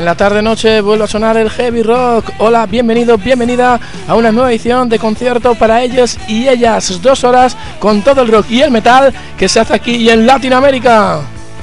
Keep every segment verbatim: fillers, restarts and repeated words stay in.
En la tarde-noche vuelve a sonar el heavy rock. Hola, bienvenido, bienvenida a una nueva edición de concierto para ellos y ellas. Dos horas con todo el rock y el metal que se hace aquí y en Latinoamérica.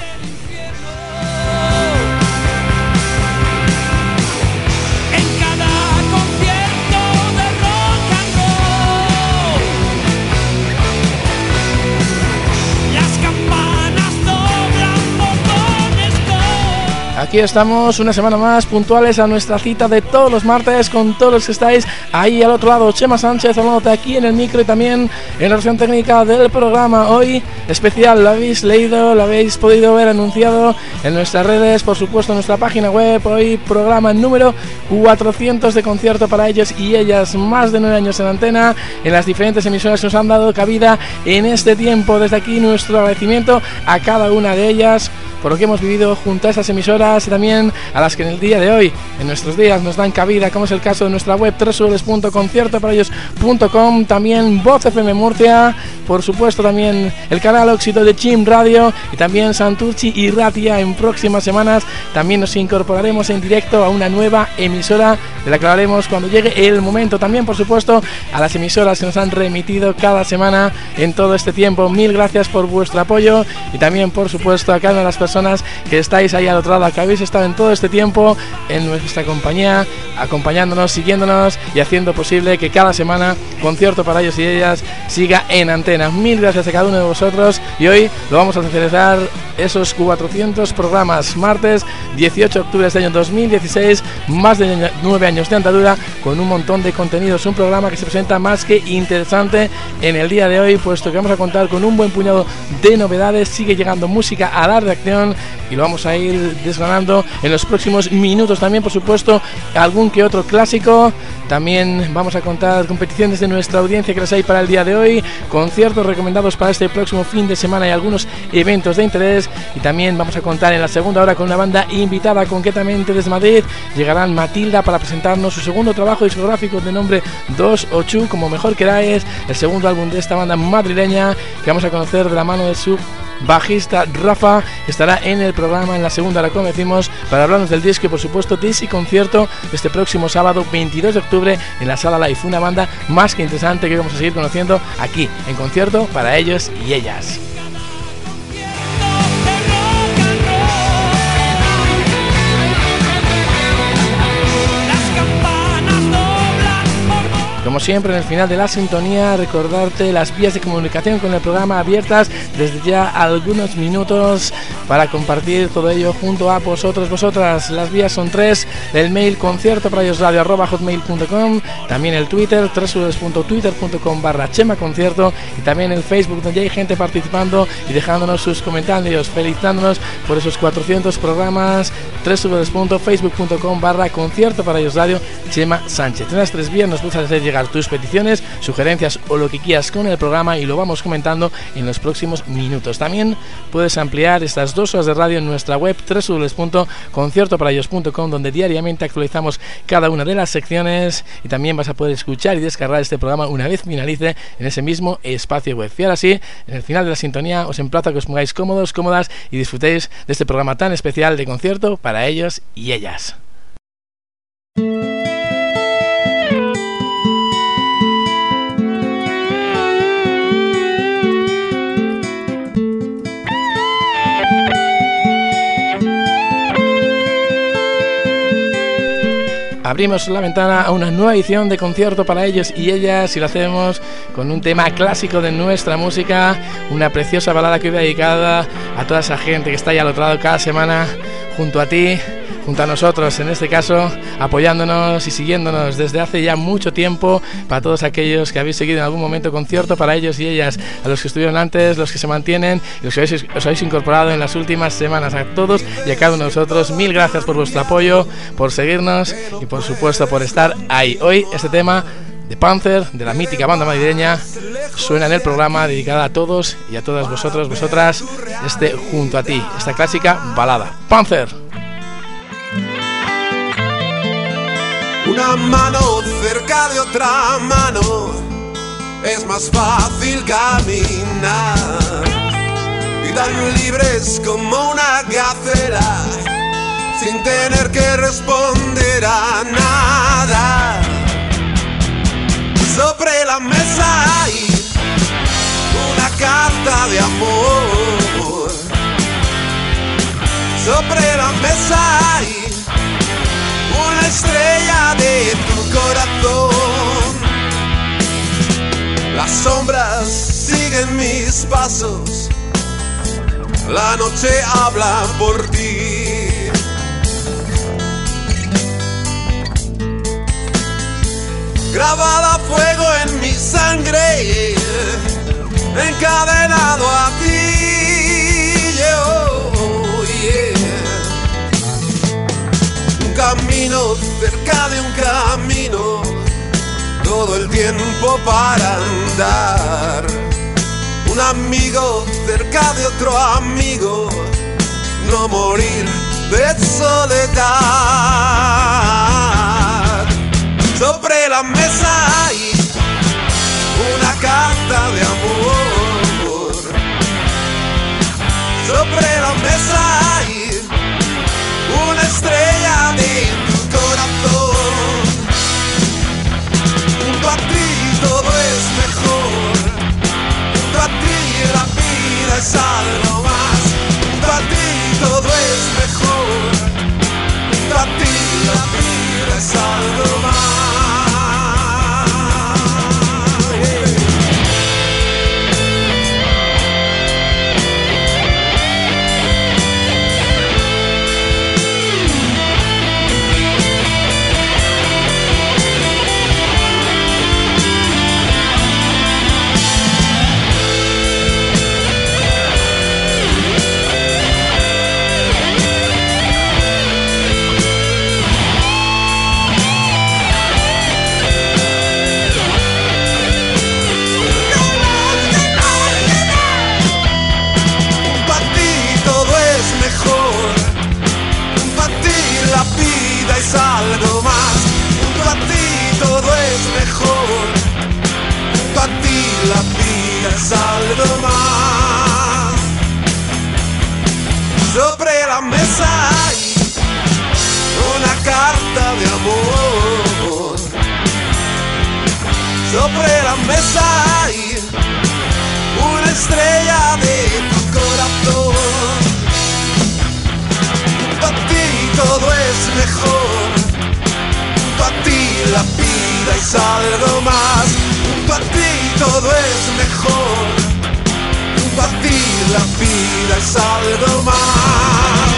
Aquí estamos una semana más puntuales a nuestra cita de todos los martes con todos los que estáis ahí al otro lado. Chema Sánchez hablándote aquí en el micro y también en la versión técnica del programa. Hoy especial, lo habéis leído, lo habéis podido ver anunciado en nuestras redes, por supuesto en nuestra página web. Hoy programa número cuatrocientos de concierto para ellos y ellas. Más de nueve años en antena, en las diferentes emisoras que nos han dado cabida en este tiempo. Desde aquí nuestro agradecimiento a cada una de ellas por lo que hemos vivido junto a esas emisoras y también a las que en el día de hoy, en nuestros días, nos dan cabida, como es el caso de nuestra web doble u doble u doble u punto concierto para ellos punto com, también Voz F M Murcia, por supuesto también el canal Óxido de Chim Radio y también Santurchi y Ratia. En próximas semanas también nos incorporaremos en directo a una nueva emisora de la que hablaremos cuando llegue el momento. También, por supuesto, a las emisoras que nos han remitido cada semana en todo este tiempo. Mil gracias por vuestro apoyo y también, por supuesto, a cada una de las personas que estáis ahí al otro lado, que habéis estado en todo este tiempo en nuestra compañía, acompañándonos, siguiéndonos y haciendo posible que cada semana Concierto para ellos y ellas siga en antena. Mil gracias a cada uno de vosotros y hoy lo vamos a celebrar esos cuatrocientos programas, martes dieciocho de octubre de este año dos mil dieciséis, más de nueve años de andadura con un montón de contenidos, un programa que se presenta más que interesante en el día de hoy, puesto que vamos a contar con un buen puñado de novedades. Sigue llegando música a la redacción y lo vamos a ir desgranando en los próximos minutos. También, por supuesto, algún que otro clásico. También vamos a contar competiciones de nuestra audiencia que las hay para el día de hoy, conciertos recomendados para este próximo fin de semana y algunos eventos de interés. Y también vamos a contar en la segunda hora con una banda invitada, concretamente desde Madrid. Llegarán Matilda para presentarnos su segundo trabajo discográfico de nombre dos ocho, como mejor queráis, el segundo álbum de esta banda madrileña que vamos a conocer de la mano de su bajista Rafa. Estará en el programa en la segunda hora, como decimos, para hablarnos del disco y, por supuesto, de ese concierto de este próximo sábado veintidós de octubre en la Sala Live, una banda más que interesante que vamos a seguir conociendo aquí en Concierto para ellos y ellas. Como siempre, en el final de la sintonía, recordarte las vías de comunicación con el programa abiertas desde ya algunos minutos para compartir todo ello junto a vosotros, vosotras. Las vías son tres: el mail concierto para ellos radio arroba hotmail punto com, también el Twitter doble u doble u doble u punto twitter punto com barra chema concierto, y también el Facebook, donde hay gente participando y dejándonos sus comentarios, felicitándonos por esos cuatrocientos programas. doble u doble u doble u punto facebook punto com barra concierto para ellos radio Chema Sánchez. En las tres vías nos puedes hacer llegar tus peticiones, sugerencias o lo que quieras con el programa y lo vamos comentando en los próximos minutos. También puedes ampliar estas dos horas de radio en nuestra web doble u doble u doble u punto concierto para ellos punto com, donde diariamente actualizamos cada una de las secciones, y también vas a poder escuchar y descargar este programa una vez finalice en ese mismo espacio web. Y ahora sí, en el final de la sintonía os emplazo a que os pongáis cómodos, cómodas y disfrutéis de este programa tan especial de Concierto para ellos y ellas. Abrimos la ventana a una nueva edición de Concierto para ellos y ellas, y lo hacemos con un tema clásico de nuestra música, una preciosa balada que hoy va dedicada a toda esa gente que está ahí al otro lado cada semana junto a ti, junto a nosotros, en este caso apoyándonos y siguiéndonos desde hace ya mucho tiempo. Para todos aquellos que habéis seguido en algún momento Concierto para ellos y ellas, a los que estuvieron antes, los que se mantienen y los que habéis, os habéis incorporado en las últimas semanas, a todos y a cada uno de nosotros, mil gracias por vuestro apoyo, por seguirnos y por supuesto por estar ahí. Hoy este tema de Panther, de la mítica banda madrileña, suena en el programa, dedicada a todos y a todas vosotros, vosotras, este Junto a ti, esta clásica balada, Panther. Una mano cerca de otra mano, es más fácil caminar, y tan libres como una gacela, sin tener que responder a nada. Sobre la mesa hay una carta de amor. Sobre la mesa hay una estrella de tu corazón. Las sombras siguen mis pasos, la noche habla por ti. Grabada a fuego en mi sangre, encadenado a ti. Oh, yeah. Un camino cerca de un camino, todo el tiempo para andar. Un amigo cerca de otro amigo, no morir de soledad. Sobre la mesa hay una carta de amor. Sobre la mesa hay una estrella de tu corazón. Junto a ti todo es mejor. Junto a ti la vida es algo más. Junto a ti todo es mejor. Junto a ti la vida es algo más. Es algo más, junto a ti todo es mejor, junto a ti la vida es algo más. Sobre la mesa hay una carta de amor. Sobre la mesa hay una estrella de tu corazón. Junto a ti todo es mejor, junto a ti la vida es algo más. Junto a ti todo es mejor, junto a ti la vida es algo más.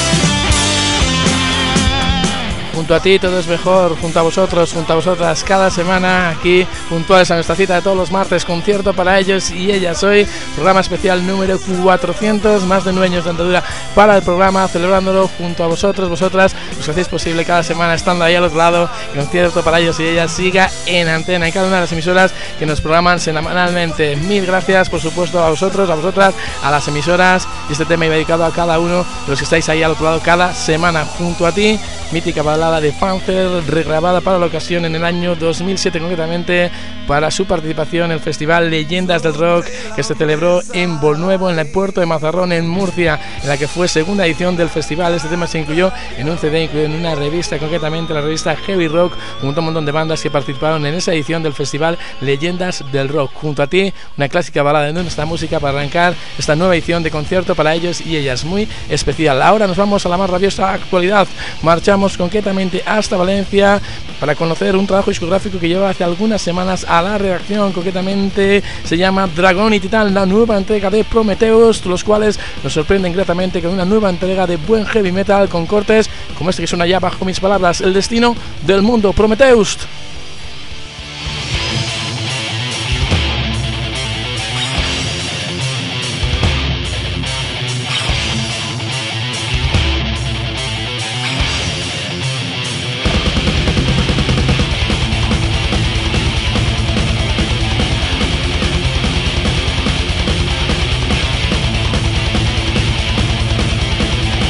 Junto a ti todo es mejor, junto a vosotros, junto a vosotras, cada semana aquí, puntuales a nuestra cita de todos los martes, concierto para ellos y ellas. Hoy, programa especial número cuatrocientos, más de nueve años de andadura para el programa, celebrándolo junto a vosotros, vosotras, los que hacéis posible cada semana, estando ahí al otro lado, concierto para ellos y ellas siga en antena, en cada una de las emisoras que nos programan semanalmente. Mil gracias, por supuesto, a vosotros, a vosotras, a las emisoras, y este tema iba dedicado a cada uno de los que estáis ahí al otro lado cada semana. Junto a ti, mítica balada de Panzer, regrabada para la ocasión en el año dos mil siete, concretamente para su participación en el festival Leyendas del Rock, que se celebró en Bolnuevo, en el puerto de Mazarrón, en Murcia, en la que fue segunda edición del festival. Este tema se incluyó en un C D, incluido en una revista, concretamente la revista Heavy Rock, junto a un montón de bandas que participaron en esa edición del festival Leyendas del Rock. Junto a ti, una clásica balada de nuestra música para arrancar esta nueva edición de concierto para ellos y ellas, muy especial. Ahora nos vamos a la más rabiosa actualidad. Marchamos concretamente hasta Valencia para conocer un trabajo discográfico que lleva hace algunas semanas a la redacción. Concretamente se llama Dragón y Titán, la nueva entrega de Prometheus, los cuales nos sorprenden gratamente con una nueva entrega de buen heavy metal con cortes como este que suena ya bajo mis palabras: El destino del mundo, Prometheus.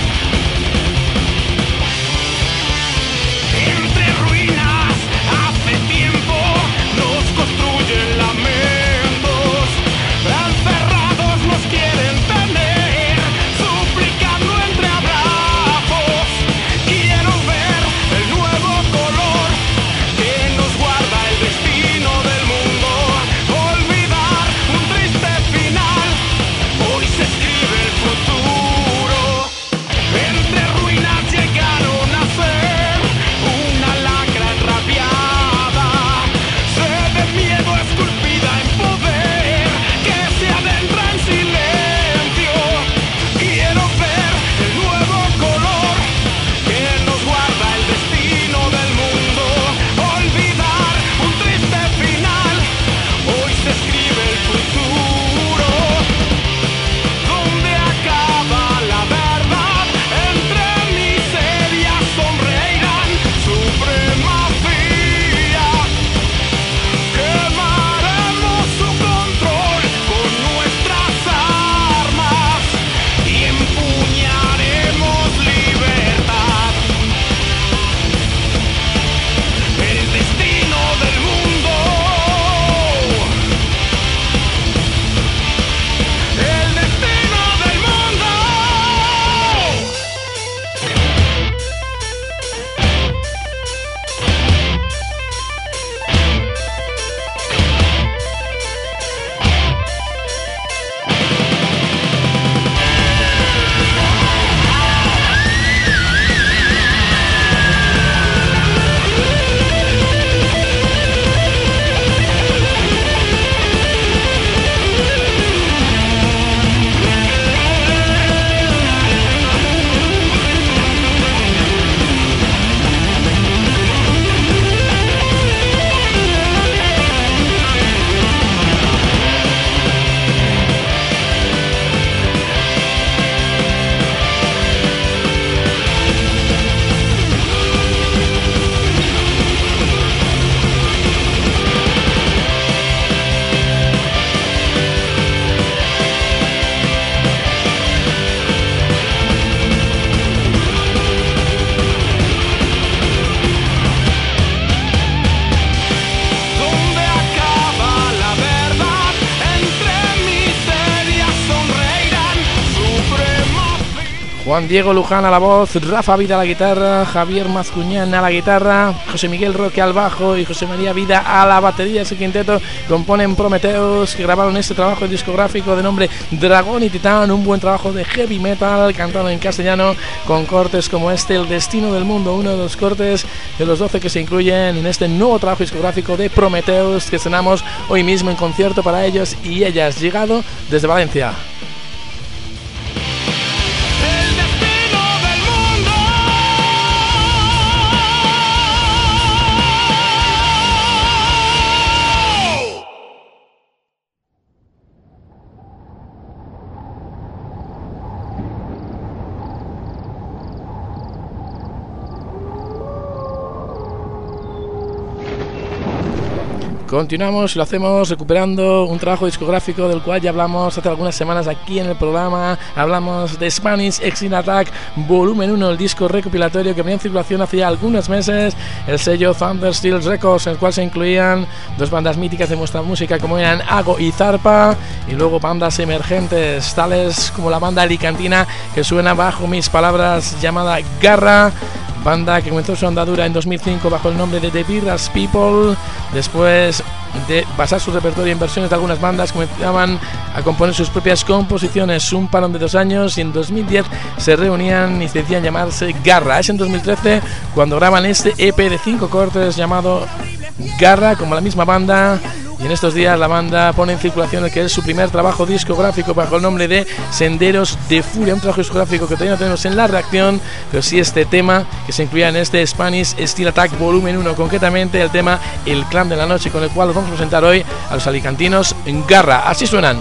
Entre ruinas, Juan Diego Luján a la voz, Rafa Vida a la guitarra, Javier Mazcuñán a la guitarra, José Miguel Roque al bajo y José María Vida a la batería. Ese quinteto componen Prometheus, que grabaron este trabajo discográfico de nombre Dragón y Titán, un buen trabajo de heavy metal cantado en castellano con cortes como este, El Destino del Mundo, uno de los cortes de los doce que se incluyen en este nuevo trabajo discográfico de Prometheus, que estrenamos hoy mismo en concierto para ellos y ellas, llegado desde Valencia. Continuamos y lo hacemos recuperando un trabajo discográfico del cual ya hablamos hace algunas semanas aquí en el programa. Hablamos de Spanish Extreme Attack Volumen uno, el disco recopilatorio que venía en circulación hace ya algunos meses, el sello Thunder Steel Records, en el cual se incluían dos bandas míticas de nuestra música como eran Ago y Zarpa, y luego bandas emergentes tales como la banda alicantina que suena bajo mis palabras llamada Garra, banda que comenzó su andadura en dos mil cinco bajo el nombre de The Virus People. Después de basar su repertorio en versiones de algunas bandas, comenzaban a componer sus propias composiciones, un parón de dos años, y en dos mil diez se reunían y se decían llamarse Garra. Es en dos mil trece cuando graban este E P de cinco cortes llamado Garra, como la misma banda. Y en estos días la banda pone en circulación el que es su primer trabajo discográfico bajo el nombre de Senderos de Furia, un trabajo discográfico que todavía no tenemos en la reacción, pero sí este tema que se incluía en este Spanish Steel Attack Volumen uno, concretamente el tema El Clan de la Noche, con el cual os vamos a presentar hoy a los alicantinos en Garra. Así suenan.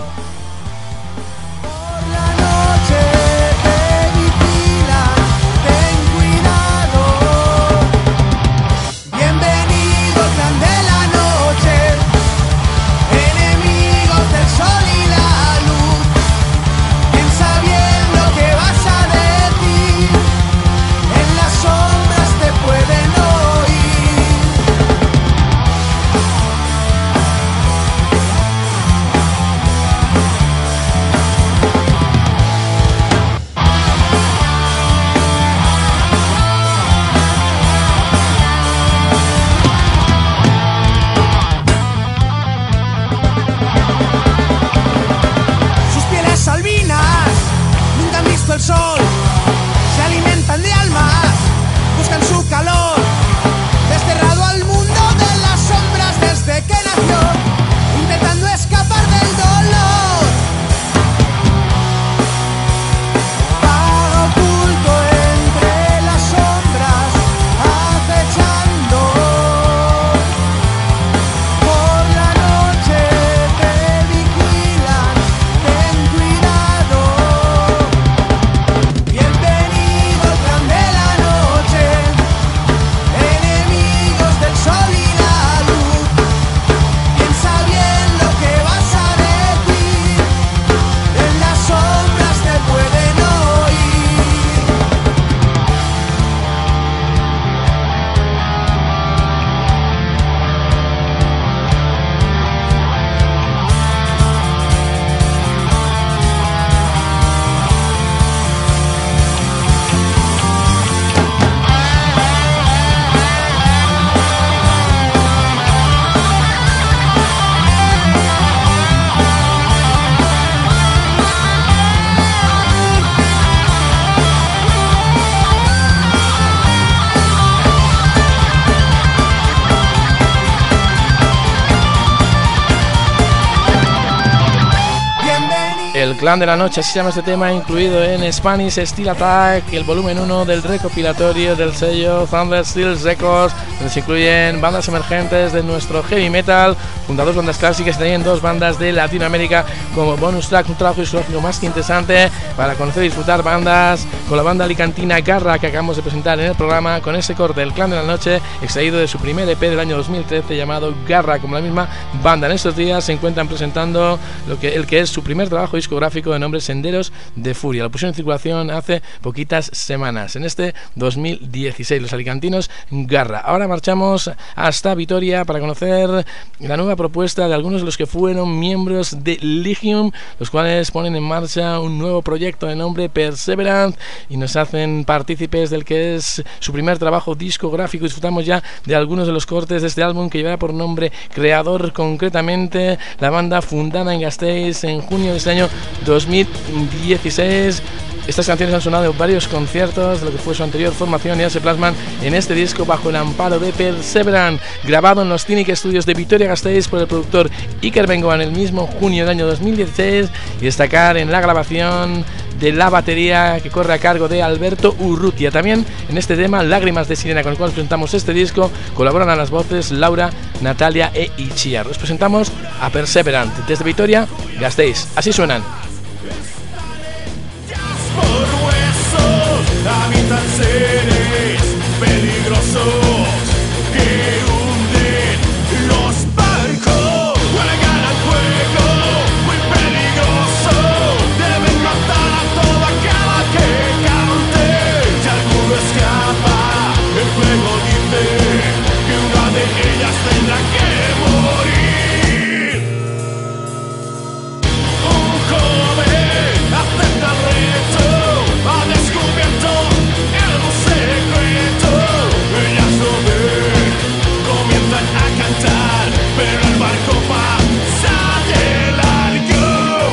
El Clan de la Noche, así se llama este tema, incluido en Spanish Steel Attack, el volumen uno del recopilatorio del sello Thunder Steel Records, donde se incluyen bandas emergentes de nuestro heavy metal, junto a dos bandas clásicas y también dos bandas de Latinoamérica como bonus track, un trabajo discográfico más que interesante para conocer y disfrutar bandas, con la banda alicantina Garra, que acabamos de presentar en el programa, con ese corte, El Clan de la Noche, extraído de su primer E P del año dos mil trece llamado Garra, como la misma banda. En estos días se encuentran presentando lo que, el que es su primer trabajo discográfico discográfico de nombre Senderos de Furia. Lo pusieron en circulación hace poquitas semanas, en este dos mil dieciséis, los alicantinos Garra. Ahora marchamos hasta Vitoria para conocer la nueva propuesta de algunos de los que fueron miembros de Lygium, los cuales ponen en marcha un nuevo proyecto de nombre Perseverance y nos hacen partícipes del que es su primer trabajo discográfico. Disfrutamos ya de algunos de los cortes de este álbum que lleva por nombre Creador, concretamente la banda fundada en Gasteiz en junio de este año dos mil dieciséis. Estas canciones han sonado en varios conciertos de lo que fue su anterior formación y ya se plasman en este disco bajo el amparo de Perseverance, grabado en los Cynic Studios de Vitoria-Gasteiz por el productor Iker Bengoa en el mismo junio del año dos mil dieciséis, y destacar en la grabación de la batería que corre a cargo de Alberto Urrutia. También en este tema Lágrimas de Sirena, con el cual presentamos este disco, colaboran a las voces Laura, Natalia e Itziar. Os presentamos a Perseverance desde Vitoria-Gasteiz. Así suenan. Habitan seres peligrosos que hunden los barcos, juegan al fuego muy peligroso, deben matar a todo aquel que cante. Si alguno escapa, el fuego dice que una de ellas tendrá que morir. Un joven acepta el reto, ha descubierto el secreto. Ellas lo ven, comienzan a cantar, pero el barco pasa de largo.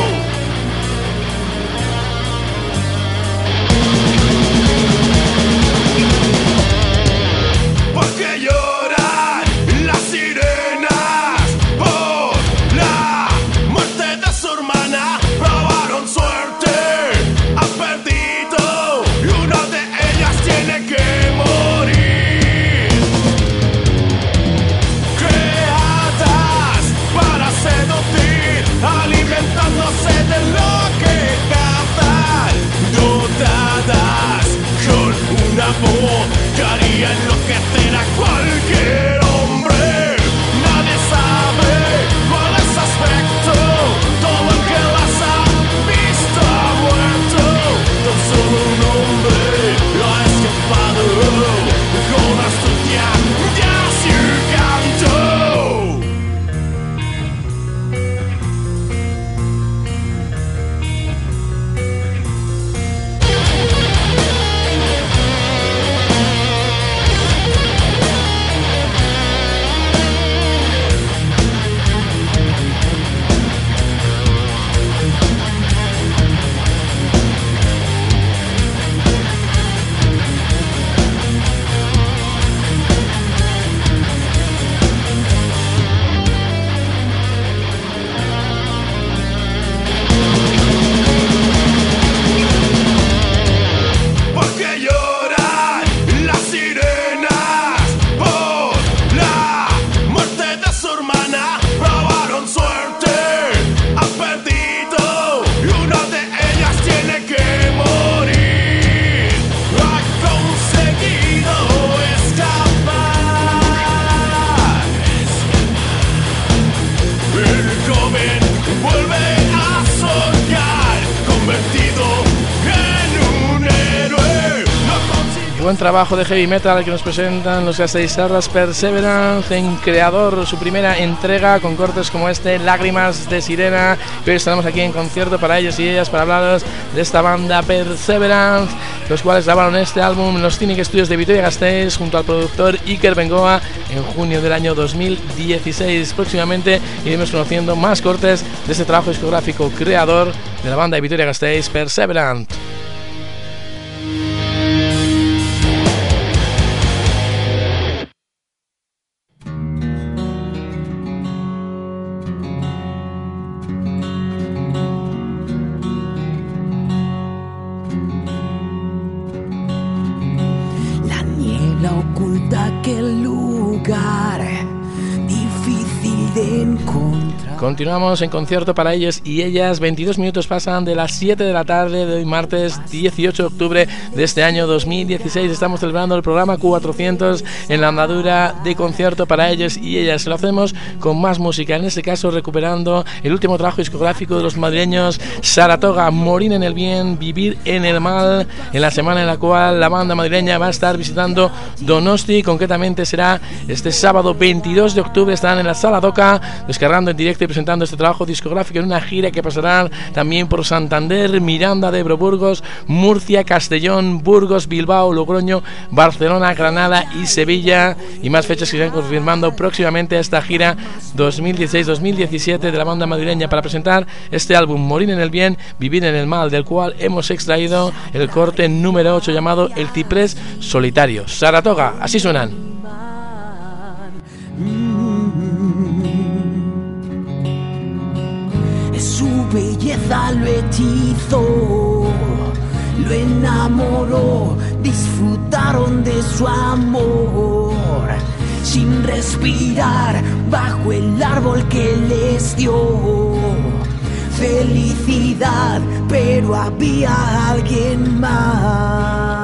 Porque lloran las sirenas por la muerte de su hermana. Probaron suerte, han perdido y una de ellas tiene que morir. Creadas para seducir, alimentándose de lo que cazan, dotadas con una voz que haría enloquecer a cualquier hombre. Nadie sabe cuál es su aspecto, todo el que las ha visto ha muerto. Tan solo un hombre lo ha escapado con astucia y así cantó. Porque lloran las sirenas por la muerte de su hermana. Probaron suerte, han perdido y una de ellas tiene que morir. Ha conseguido escapar. El joven vuelve a soñar, convertido en un héroe. No consigue. Buen trabajo de heavy metal que nos presentan los gasteiztarras Perseverance en Creador, su primera entrega con cortes como este, Lágrimas de Sirena, que hoy estaremos aquí en concierto para ellos y ellas para hablaros de esta banda Perseverance, los cuales grabaron este álbum en los Cynic Studios de Vitoria-Gasteiz junto al productor Iker Bengoa en junio del año dos mil dieciséis. Próximamente iremos conociendo más cortes de este trabajo discográfico Creador de la banda de Vitoria-Gasteiz Perseverance. La niebla oculta aquel lugar difícil de encontrar. Continuamos en concierto para ellos y ellas. veintidós minutos pasan de las siete de la tarde de hoy, martes dieciocho de octubre de este año dos mil dieciséis. Estamos celebrando el programa cuatrocientos en la andadura de concierto para ellos y ellas. Lo hacemos con más música, en este caso recuperando el último trabajo discográfico de los madrileños Saratoga, Morir en el bien, vivir en el mal, en la semana en la cual la banda madrileña va a estar visitando Donosti. Concretamente será este sábado veintidós de octubre. Estarán en la Sala Doca descargando en directo y presentando este trabajo discográfico en una gira que pasará también por Santander, Miranda de Ebro, Burgos, Murcia, Castellón, Burgos, Bilbao, Logroño, Barcelona, Granada y Sevilla, y más fechas que irán confirmando próximamente esta gira dos mil dieciséis dos mil diecisiete de la banda madrileña para presentar este álbum Morir en el bien, vivir en el mal, del cual hemos extraído el corte número ocho llamado El ciprés solitario. Saratoga, así suenan. Su belleza lo hechizó, lo enamoró, disfrutaron de su amor, sin respirar bajo el árbol que les dio felicidad, pero había alguien más.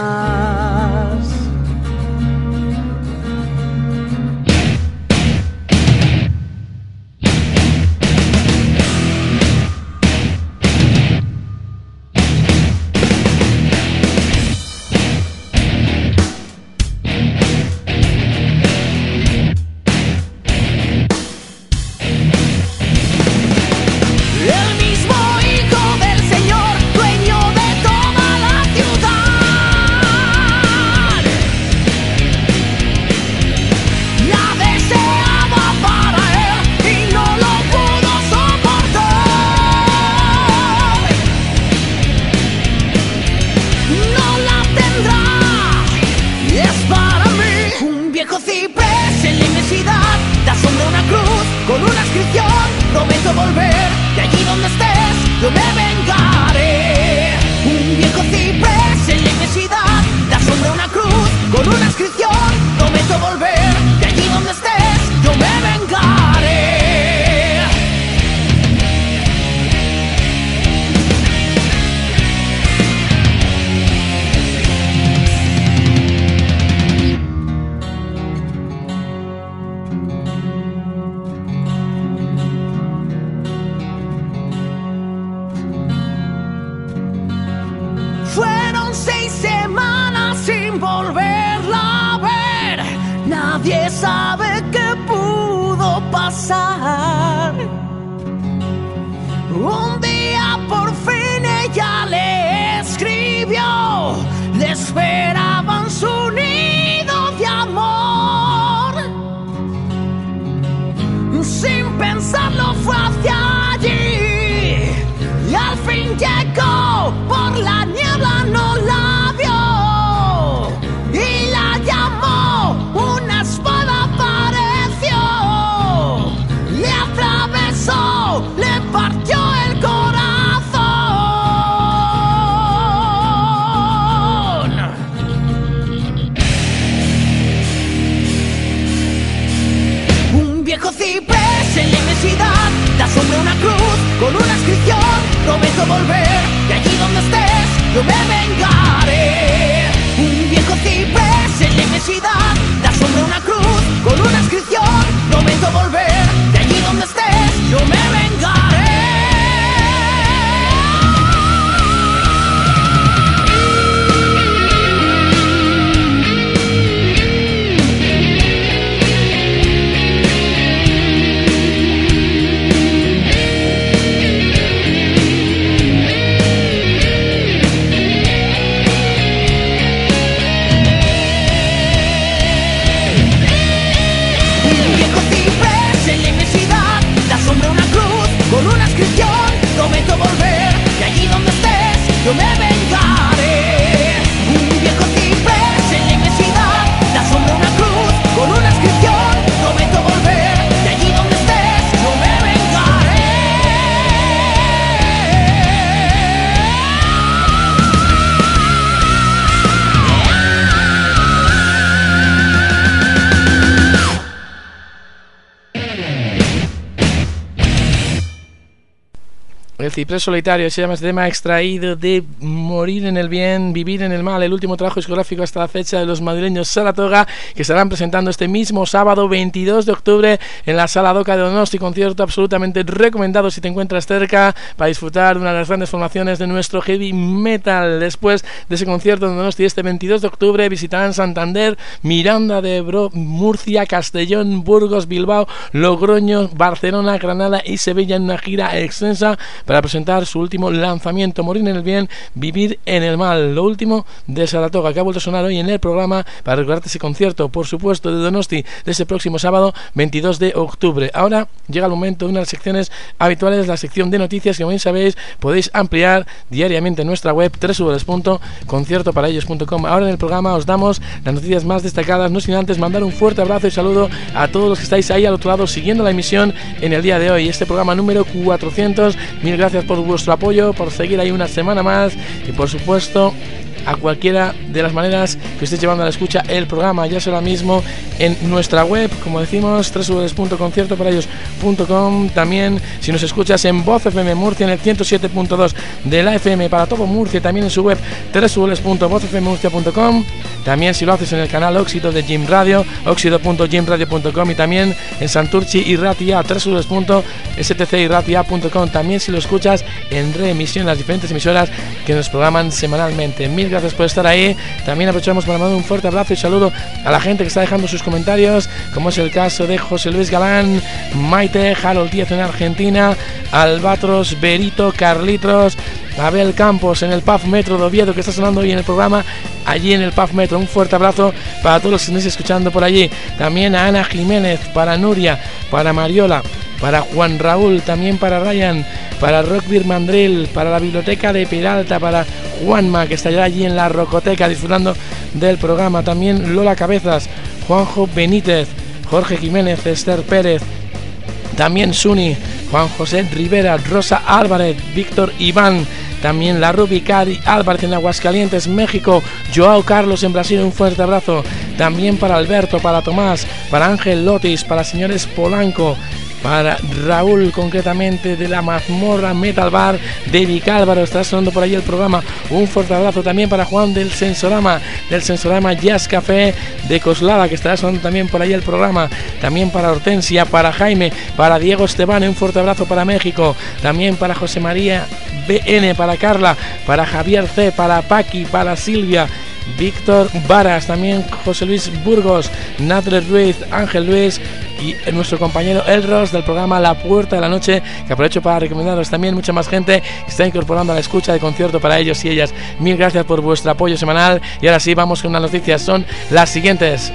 El ciprés solitario se llama este tema, extraído de Morir en el bien, vivir en el mal, el último trabajo discográfico hasta la fecha de los madrileños Saratoga, que estarán presentando este mismo sábado veintidós de octubre en la Sala Doca de Donosti. Concierto absolutamente recomendado si te encuentras cerca para disfrutar de una de las grandes formaciones de nuestro heavy metal. Después de ese concierto en Donosti este veintidós de octubre visitarán Santander, Miranda de Ebro, Murcia, Castellón, Burgos, Bilbao, Logroño, Barcelona, Granada y Sevilla en una gira extensa para presentar su último lanzamiento, Morir en el bien, vivir en el mal, lo último de Saratoga, que ha vuelto a sonar hoy en el programa para recordarte ese concierto, por supuesto, de Donosti de ese próximo sábado veintidós de octubre. Ahora llega el momento de una de las secciones habituales, la sección de noticias, que como bien sabéis podéis ampliar diariamente en nuestra web doble u doble u doble u punto concierto para ellos punto com. Ahora en el programa os damos las noticias más destacadas, no sin antes mandar un fuerte abrazo y saludo a todos los que estáis ahí al otro lado siguiendo la emisión en el día de hoy, este programa número cuatrocientos. Mil gracias por vuestro apoyo, por seguir ahí una semana más y por supuesto a cualquiera de las maneras que estéis llevando a la escucha el programa, ya sea ahora mismo en nuestra web, como decimos, doble u doble u doble u punto concierto para ellos punto com. También si nos escuchas en Voz F M Murcia en el ciento siete punto dos de la F M para todo Murcia, también en su web doble u doble u doble u punto voz f m murcia punto com. También si lo haces en el canal Óxido de Jim Radio, óxido punto jim radio punto com, y también en Santurchi y Ratia, doble u doble u doble u punto s t c y ratia punto com. También si lo escuchas en reemisión, las diferentes emisoras que nos programan semanalmente. Mil gracias por estar ahí. También aprovechamos para mandar un fuerte abrazo y saludo a la gente que está dejando sus comentarios, como es el caso de José Luis Galán, Maite, Harold Díaz en Argentina, Albatros, Berito, Carlitos, Abel Campos en el P A F Metro de Oviedo, que está sonando hoy en el programa, allí en el P A F Metro. Un fuerte abrazo para todos los que estéis escuchando por allí. También a Ana Jiménez, para Nuria, para Mariola, para Juan Raúl, también para Ryan, para Rockbeer Mandril, para la Biblioteca de Peralta, para Juanma, que estará allí en la Rocoteca disfrutando del programa. También Lola Cabezas, Juanjo Benítez, Jorge Jiménez, Esther Pérez, también Suni, Juan José Rivera, Rosa Álvarez, Víctor Iván, también la Rubicari Álvarez en Aguascalientes, México, Joao Carlos en Brasil, un fuerte abrazo. También para Alberto, para Tomás, para Ángel Lotis, para señores Polanco, para Raúl concretamente de la Mazmorra Metal Bar de Vicálvaro, está sonando por ahí el programa. Un fuerte abrazo también para Juan del Sensorama, del Sensorama Jazz Café de Coslada, que estará sonando también por ahí el programa. También para Hortensia, para Jaime, para Diego Esteban, un fuerte abrazo para México. También para José María B N, para Carla, para Javier C, para Paqui, para Silvia, Víctor Varas, también José Luis Burgos, Nadre Ruiz, Ángel Luis y nuestro compañero Elros del programa La Puerta de la Noche, que aprovecho para recomendaros también mucha más gente que está incorporando a la escucha de concierto para ellos y ellas. Mil gracias por vuestro apoyo semanal y ahora sí vamos con unas noticias, son las siguientes.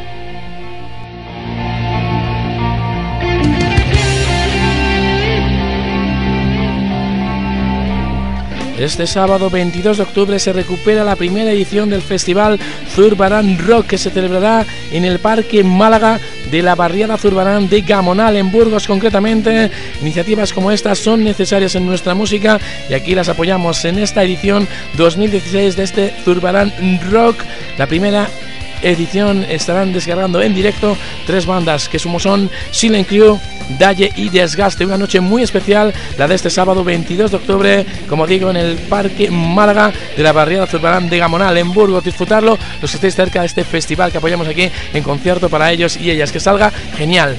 Este sábado veintidós de octubre se recupera la primera edición del festival Zurbarán Rock, que se celebrará en el Parque Málaga de la barriada Zurbarán de Gamonal, en Burgos concretamente. Iniciativas como estas son necesarias en nuestra música y aquí las apoyamos en esta edición dos mil dieciséis de este Zurbarán Rock. La primera edición estarán descargando en directo tres bandas que sumo son Silent Crew, Dalle y Desgaste. Una noche muy especial, la de este sábado veintidós de octubre, como digo, en el Parque Málaga de la barriada Zurbarán de Gamonal, en Burgos. Disfrutarlo los que estéis cerca de este festival que apoyamos aquí en concierto para ellos y ellas. Que salga genial.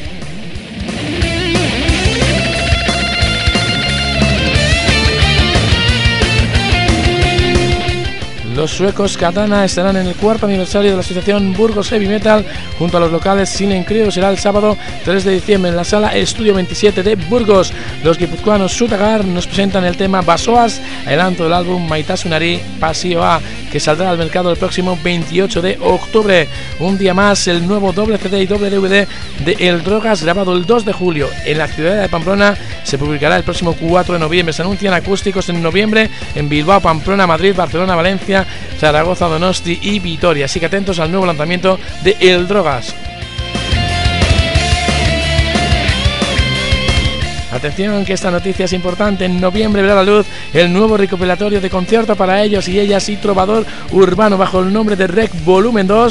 Los suecos Katana estarán en el cuarto aniversario de la asociación Burgos Heavy Metal junto a los locales Silent Crew. Será el sábado tres de diciembre en la sala Estudio veintisiete de Burgos. Los guipuzcoanos Sutagar nos presentan el tema Basoas, adelanto del álbum Maitasunari Pasio A, que saldrá al mercado el próximo veintiocho de octubre. Un día más, el nuevo doble C D y doble D V D de El Drogas, grabado el dos de julio en la ciudad de Pamplona, se publicará el próximo cuatro de noviembre. Se anuncian acústicos en noviembre en Bilbao, Pamplona, Madrid, Barcelona, Valencia, Zaragoza, Donosti y Vitoria. Así que atentos al nuevo lanzamiento de El Drogas. Atención, que esta noticia es importante. En noviembre verá la luz el nuevo recopilatorio de concierto para ellos y ellas y trovador urbano bajo el nombre de Rec Volumen dos,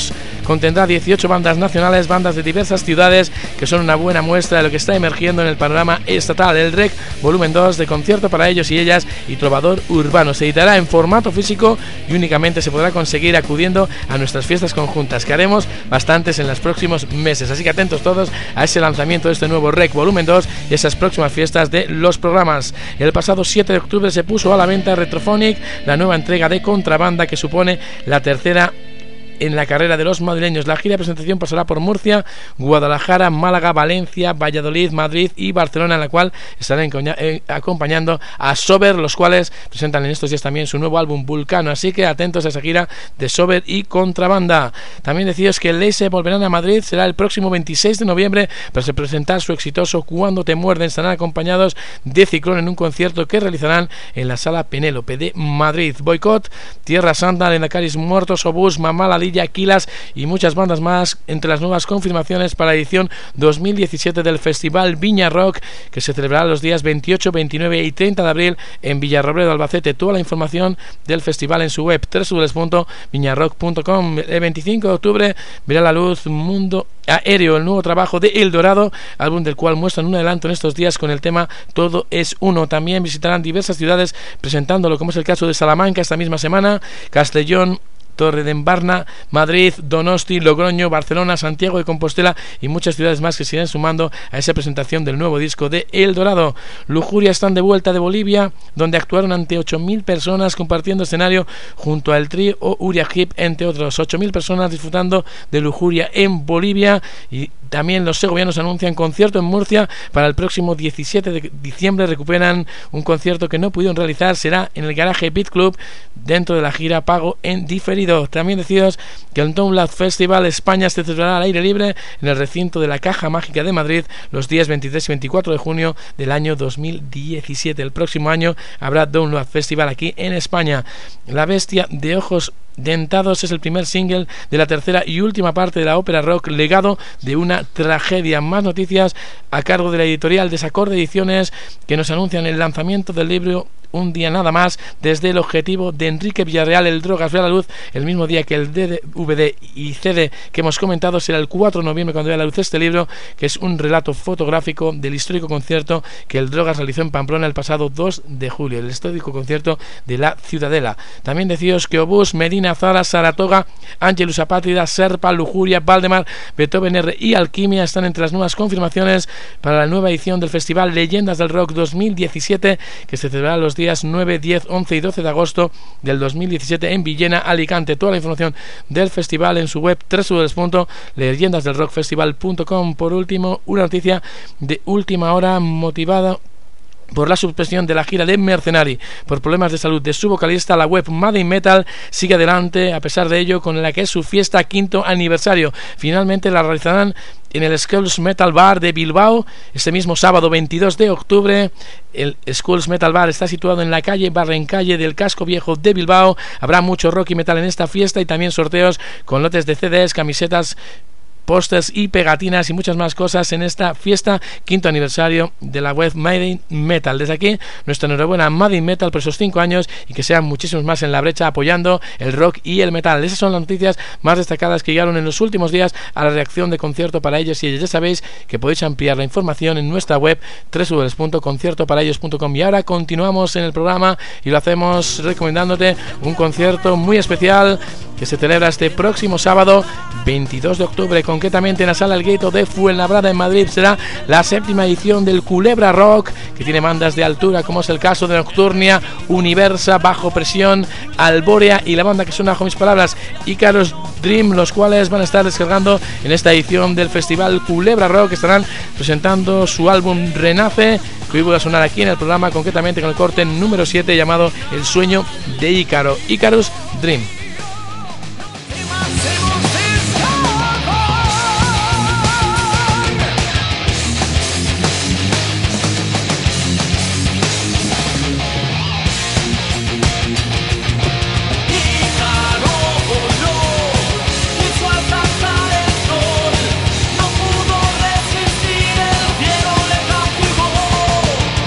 contendrá dieciocho bandas nacionales, bandas de diversas ciudades, que son una buena muestra de lo que está emergiendo en el panorama estatal. El R E C Volumen dos, de concierto para ellos y ellas y trovador urbano, se editará en formato físico y únicamente se podrá conseguir acudiendo a nuestras fiestas conjuntas, que haremos bastantes en los próximos meses, así que atentos todos a ese lanzamiento de este nuevo R E C Volumen dos y esas próximas fiestas de los programas. El pasado siete de octubre se puso a la venta Retrophonic, la nueva entrega de Contrabanda, que supone la tercera en la carrera de los madrileños. La gira de presentación pasará por Murcia, Guadalajara, Málaga, Valencia, Valladolid, Madrid y Barcelona, en la cual estarán acompañando a Sober, los cuales presentan en estos días también su nuevo álbum Vulcano, así que atentos a esa gira de Sober y Contrabanda. También deciros que Leise volverán a Madrid, será el próximo veintiséis de noviembre para presentar su exitoso Cuando te muerden. Estarán acompañados de Ciclón en un concierto que realizarán en la Sala Penélope de Madrid. Boicot, Tierra Santa, Lendacaris Muertos, Obús, Mamá Ladilla, Aquilas y muchas bandas más entre las nuevas confirmaciones para la edición dos mil diecisiete del Festival Viña Rock, que se celebrará los días veintiocho, veintinueve y treinta de abril en Villarrobledo, Albacete. Toda la información del festival en su web doble u doble u doble u punto viñarrock punto com. El veinticinco de octubre verá la luz Mundo Aéreo, el nuevo trabajo de El Dorado, álbum del cual muestran un adelanto en estos días con el tema Todo es Uno. También visitarán diversas ciudades presentándolo, como es el caso de Salamanca esta misma semana, Castellón, Torredembarna, Madrid, Donosti, Logroño, Barcelona, Santiago de Compostela y muchas ciudades más que se irán sumando a esa presentación del nuevo disco de El Dorado. Lujuria están de vuelta de Bolivia, donde actuaron ante ocho mil personas compartiendo escenario junto al trío Uria Hip, entre otros. ocho mil personas disfrutando de Lujuria en Bolivia. Y también los segovianos anuncian concierto en Murcia para el próximo diecisiete de diciembre. Recuperan un concierto que no pudieron realizar, será en el Garaje Beat Club dentro de la gira Pago en Diferido. También deciros que el Download Festival España se celebrará al aire libre en el recinto de la Caja Mágica de Madrid los días veintitrés y veinticuatro de junio del año dos mil diecisiete. El próximo año habrá Download Festival aquí en España. La Bestia de Ojos Dentados es el primer single de la tercera y última parte de la ópera rock Legado de una tragedia. Más noticias a cargo de la editorial Desacorde Ediciones, que nos anuncian el lanzamiento del libro Un día nada más, desde el objetivo de Enrique Villarreal. El Drogas ve a la luz el mismo día que el D V D y C D que hemos comentado. Será el cuatro de noviembre cuando vea a la luz este libro, que es un relato fotográfico del histórico concierto que el Drogas realizó en Pamplona el pasado dos de julio, el histórico concierto de la Ciudadela. También deciros que Obús, Medina, Zara, Saratoga, Ángelus Apátrida, Serpa, Lujuria, Valdemar, Beethoven R y Alquimia están entre las nuevas confirmaciones para la nueva edición del Festival Leyendas del Rock dos mil diecisiete, que se celebrará los días nueve, diez, once y doce de agosto del dos mil diecisiete en Villena, Alicante. Toda la información del festival en su web doble u doble u doble u punto leyendas del rock festival punto com. Por último, una noticia de última hora motivada por la suspensión de la gira de Mercenary por problemas de salud de su vocalista. La web Made in Metal sigue adelante a pesar de ello con la que es su fiesta quinto aniversario. Finalmente la realizarán en el Skulls Metal Bar de Bilbao este mismo sábado veintidós de octubre. El Skulls Metal Bar está situado en la calle Barrencalle del Casco Viejo de Bilbao. Habrá mucho rock y metal en esta fiesta y también sorteos con lotes de C Ds, camisetas, pósters y pegatinas y muchas más cosas en esta fiesta quinto aniversario de la web Made in Metal. Desde aquí nuestra enhorabuena a Made in Metal por esos cinco años y que sean muchísimos más en la brecha apoyando el rock y el metal. Esas son las noticias más destacadas que llegaron en los últimos días a la reacción de concierto para ellos y ellas. Ya sabéis que podéis ampliar la información en nuestra web doble u doble u doble u punto concierto para ellos punto com. Y ahora continuamos en el programa y lo hacemos recomendándote un concierto muy especial que se celebra este próximo sábado veintidós de octubre, concretamente en la Sala El Gueto de Fuenlabrada en Madrid. Será la séptima edición del Culebra Rock, que tiene bandas de altura como es el caso de Nocturnia, Universa, Bajo Presión, Albórea y la banda que suena bajo mis palabras, Icarus Dream, los cuales van a estar descargando en esta edición del Festival Culebra Rock. Estarán presentando su álbum Renace, que hoy voy a sonar aquí en el programa, concretamente con el corte número siete llamado El Sueño de Ícaro, Icarus Dream.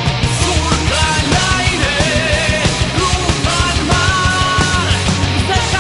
Surca el aire, luz al mar.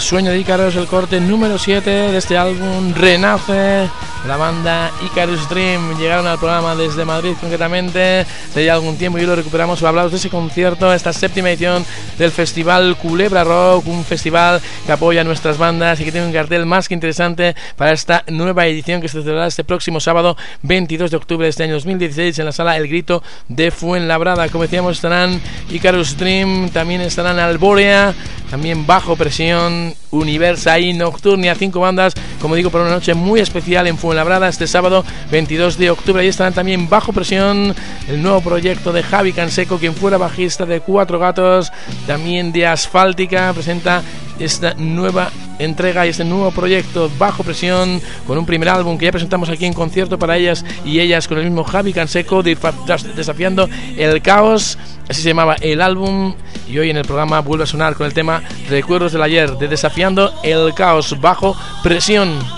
Sueño de Icarus, el corte número siete de este álbum Renace, la banda Icarus Dream. Llegaron al programa desde Madrid concretamente hace ya algún tiempo y lo recuperamos para hablaros de ese concierto, esta séptima edición del Festival Culebra Rock, un festival que apoya a nuestras bandas y que tiene un cartel más que interesante para esta nueva edición que se celebrará este próximo sábado veintidós de octubre de este año dos mil dieciséis en la sala El Grito de Fuenlabrada. Como decíamos, estarán Icarus Dream, también estarán Alborea, también Bajo Presión, Universa y Nocturnia, cinco bandas, como digo, para una noche muy especial en Fuenlabrada este sábado veintidós de octubre. Ahí estarán también Bajo Presión, el nuevo proyecto de Javi Canseco, quien fuera bajista de Cuatro Gatos, también de Asfáltica, presenta esta nueva entrega y este nuevo proyecto Bajo Presión, con un primer álbum que ya presentamos aquí en concierto para ellas y ellas con el mismo Javi Canseco, Desafiando el Caos, así se llamaba el álbum, y hoy en el programa vuelve a sonar con el tema Recuerdos del Ayer, de Desafiando el Caos, Bajo Presión.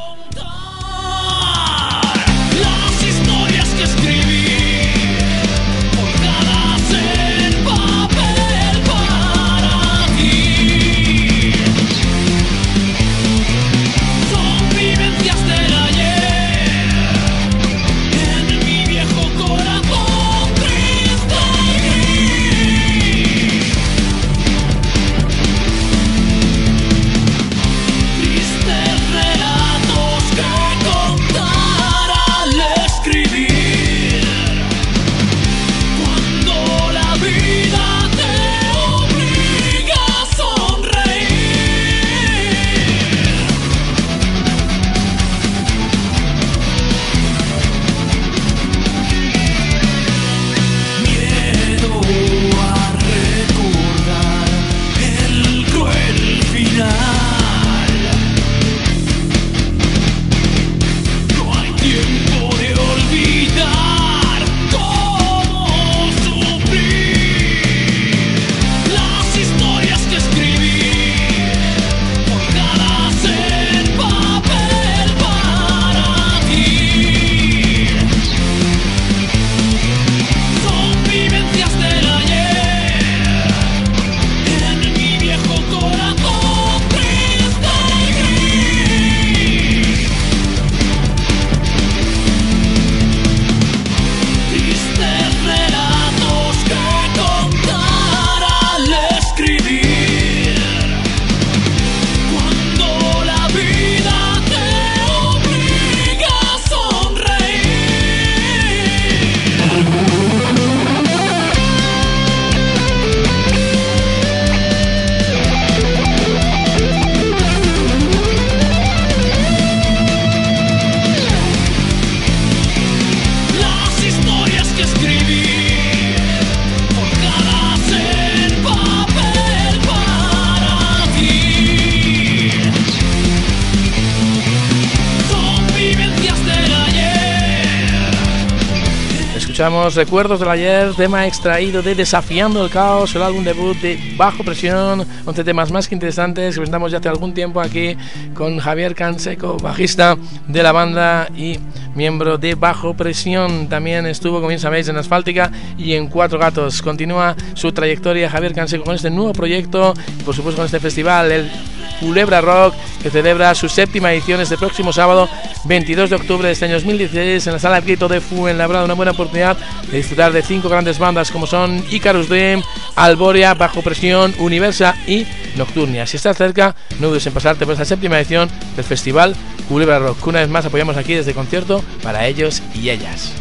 Escuchamos Recuerdos del Ayer, tema extraído de Desafiando el Caos, el álbum debut de Bajo Presión, once temas más que interesantes que presentamos ya hace algún tiempo aquí con Javier Canseco, bajista de la banda y miembro de Bajo Presión. También estuvo, como bien sabéis, en Asfáltica y en Cuatro Gatos. Continúa su trayectoria Javier Canseco con este nuevo proyecto y por supuesto con este festival, el Culebra Rock, que celebra su séptima edición este próximo sábado veintidós de octubre de este año dos mil dieciséis en la sala El Grito de Fuenlabrada. Una buena oportunidad de disfrutar de cinco grandes bandas como son Icarus Dream, Alborea, Bajo Presión, Universa y Nocturnia. Si estás cerca, no dudes en pasarte por esta séptima edición del festival Culebra Rock, que una vez más apoyamos aquí desde concierto para ellos y ellas.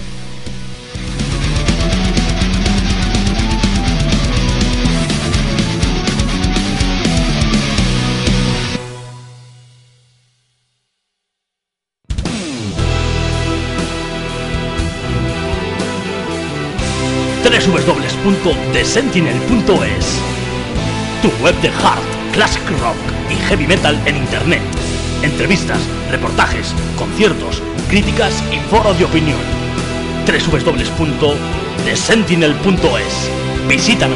doble u doble u doble u punto the sentinel punto es, tu web de hard, classic rock y heavy metal en internet. Entrevistas, reportajes, conciertos, críticas y foros de opinión. doble u doble u doble u punto the sentinel punto es. Visítanos.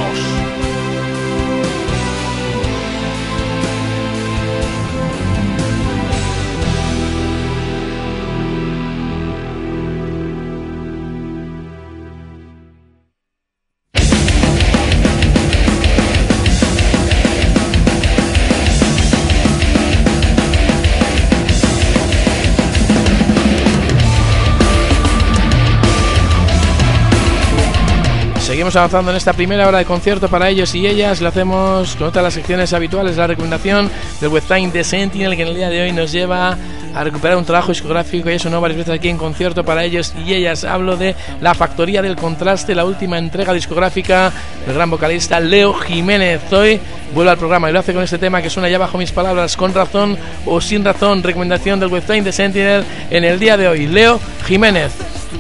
Seguimos avanzando en esta primera hora de concierto para ellos y ellas. Lo hacemos con otras de las secciones habituales. La recomendación del webtime de Sentinel, que en el día de hoy nos lleva a recuperar un trabajo discográfico. Ya sonó varias veces aquí en concierto para ellos y ellas. Hablo de La Factoría del Contraste, la última entrega discográfica del gran vocalista Leo Jiménez. Hoy vuelve al programa y lo hace con este tema que suena ya bajo mis palabras, Con razón o sin razón. Recomendación del webtime de Sentinel en el día de hoy, Leo Jiménez.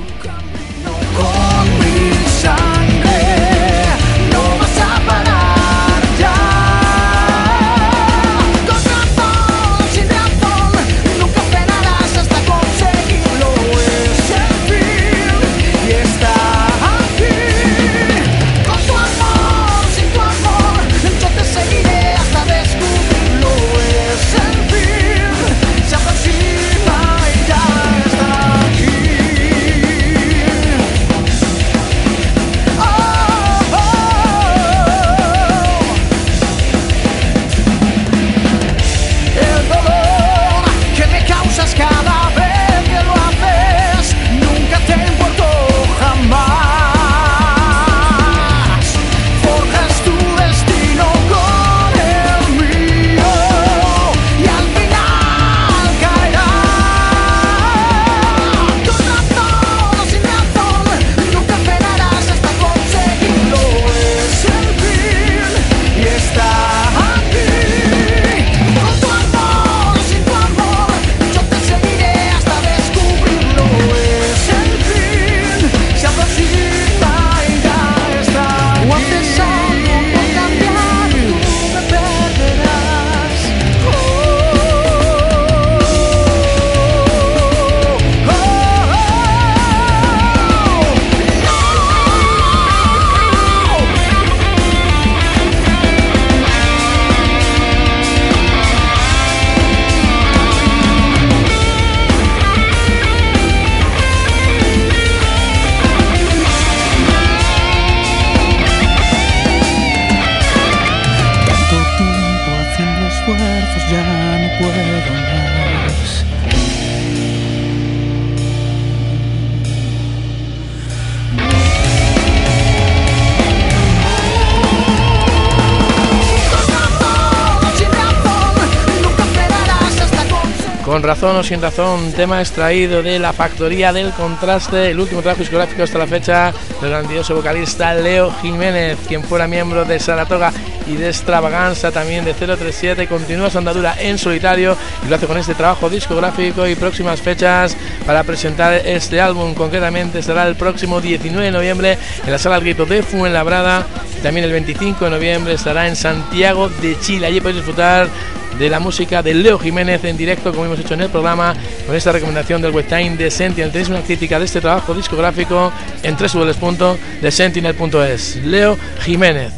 Con razón o sin razón, tema extraído de La Factoría del Contraste, el último trabajo discográfico hasta la fecha del grandioso vocalista Leo Jiménez, quien fuera miembro de Saratoga y de Extravaganza, también de cero tres siete. Continúa su andadura en solitario y lo hace con este trabajo discográfico y próximas fechas para presentar este álbum. Concretamente será el próximo diecinueve de noviembre en la Sala El Grito de Fuenlabrada. También el veinticinco de noviembre estará en Santiago de Chile. Allí podéis disfrutar de la música de Leo Jiménez en directo, como hemos hecho en el programa, con esta recomendación del webtime de Sentinel. Tenéis una crítica de este trabajo discográfico en doble u doble u doble u punto de sentinel punto es. Leo Jiménez.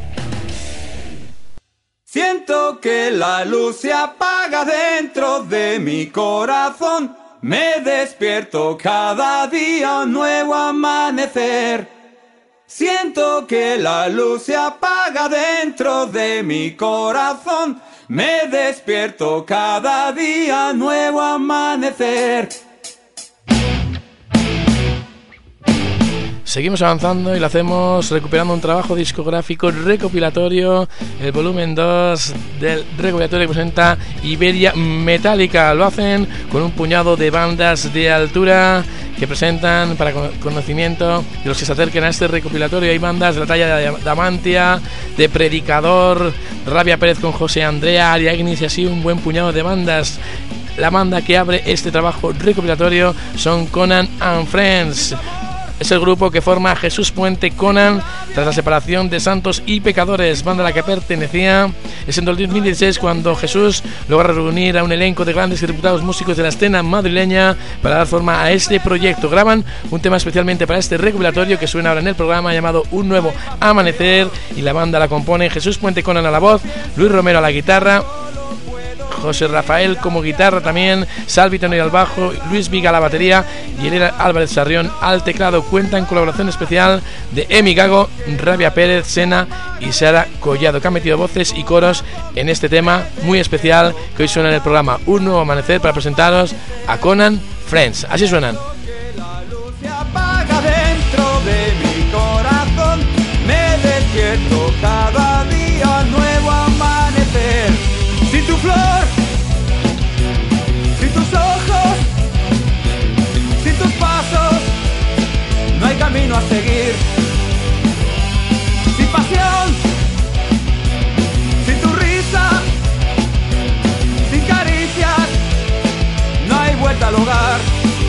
Siento que la luz se apaga dentro de mi corazón. Me despierto cada día un nuevo amanecer. Siento que la luz se apaga dentro de mi corazón. Me despierto cada día nuevo amanecer. Seguimos avanzando y lo hacemos recuperando un trabajo discográfico recopilatorio, el volumen dos del recopilatorio que presenta Iberia Metallica. Lo hacen con un puñado de bandas de altura que presentan para conocimiento de los que se acerquen a este recopilatorio. Hay bandas de la talla de Damantia, de Predicador, Rabia Pérez con José Andrea, Aria Ignis y así un buen puñado de bandas. La banda que abre este trabajo recopilatorio son Conan and Friends. Es el grupo que forma Jesús Puente Conan tras la separación de Santos y Pecadores, banda a la que pertenecía. Es en dos mil dieciséis cuando Jesús logra reunir a un elenco de grandes y reputados músicos de la escena madrileña para dar forma a este proyecto. Graban un tema especialmente para este recopilatorio que suena ahora en el programa, llamado Un Nuevo Amanecer, y la banda la compone Jesús Puente Conan a la voz, Luis Romero a la guitarra, José Rafael como guitarra también, Salvi Tenor al bajo, Luis Viga a la batería y Elena Álvarez Sarrión al teclado. Cuenta en colaboración especial de Emi Gago, Rabia Pérez, Sena y Sara Collado, que han metido voces y coros en este tema muy especial que hoy suena en el programa Un Nuevo Amanecer, para presentaros a Conan Friends. Así suenan. La luz se apaga dentro de mi corazón. camino a seguir. Sin pasión, sin tu risa, sin caricias, no hay vuelta al hogar.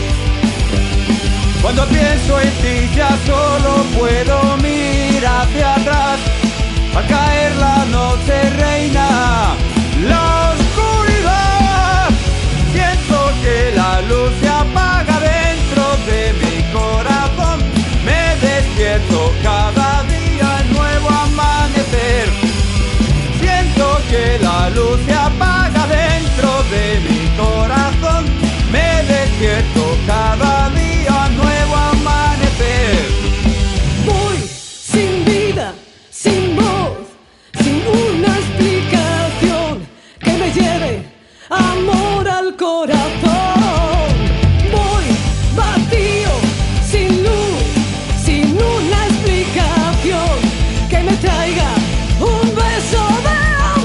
Cuando pienso en ti ya solo puedo mirar hacia atrás. Al caer la noche reina la oscuridad. Siento que la luz se apaga dentro de mi corazón. Me despierto cada día en nuevo amanecer. Siento que la luz se apaga dentro de mi corazón. Me despierto cada día en nuevo amanecer. Voy sin vida, sin voz, sin una explicación que me lleve amor al corazón. Voy vacío, sin luz, sin una explicación que me traiga un beso de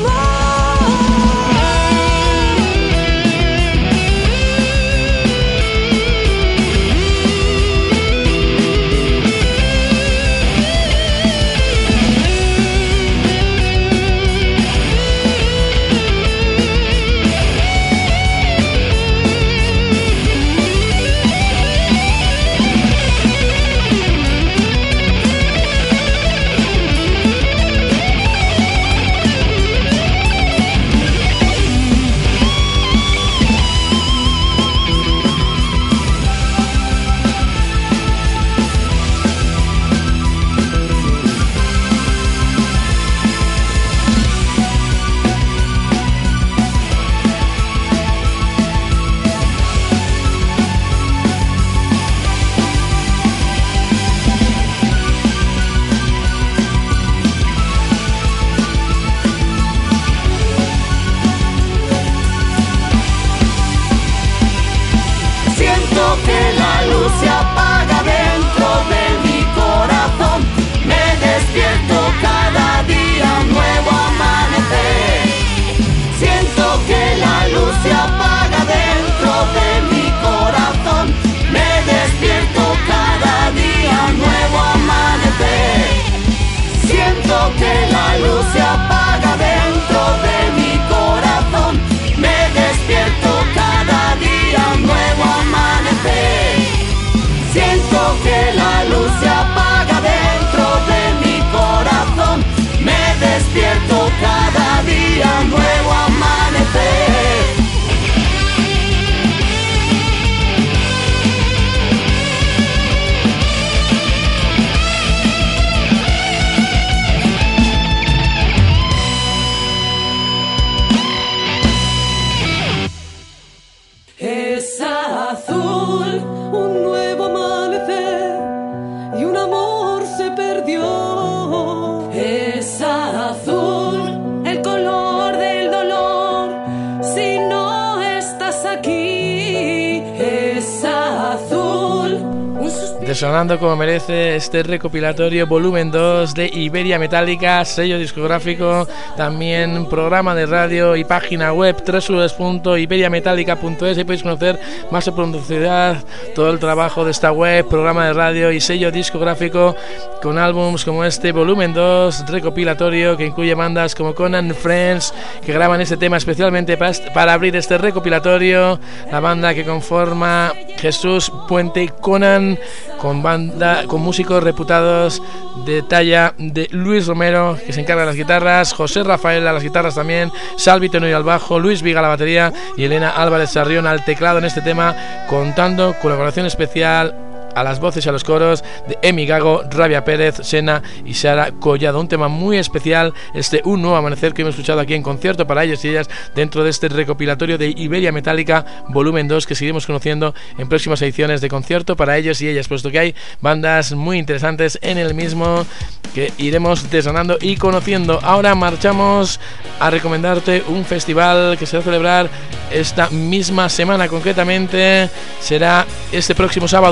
Sonando como merece este recopilatorio volumen dos de Iberia Metallica, sello discográfico, también programa de radio y página web doble u doble u doble u punto iberia metallica punto es. Ahí podéis conocer más en profundidad todo el trabajo de esta web, programa de radio y sello discográfico, con álbums como este volumen dos recopilatorio, que incluye bandas como Conan Friends, que graban este tema especialmente para, para abrir este recopilatorio. La banda que conforma Jesús Puente Conan, con banda, con músicos reputados de talla de Luis Romero, que se encarga de las guitarras, José Rafael a las guitarras también, Salvi Tenorio al bajo, Luis Viga a la batería y Elena Álvarez Sarrión al teclado en este tema, contando colaboración especial a las voces y a los coros de Emi Gago, Rabia Pérez, Sena y Sara Collado. Un tema muy especial, este Un Nuevo Amanecer, que hemos escuchado aquí en concierto para ellos y ellas dentro de este recopilatorio de Iberia Metallica volumen dos, que seguiremos conociendo en próximas ediciones de concierto para ellos y ellas, puesto que hay bandas muy interesantes en el mismo que iremos desgranando y conociendo. Ahora marchamos a recomendarte un festival que se va a celebrar esta misma semana, concretamente será este próximo sábado veintidós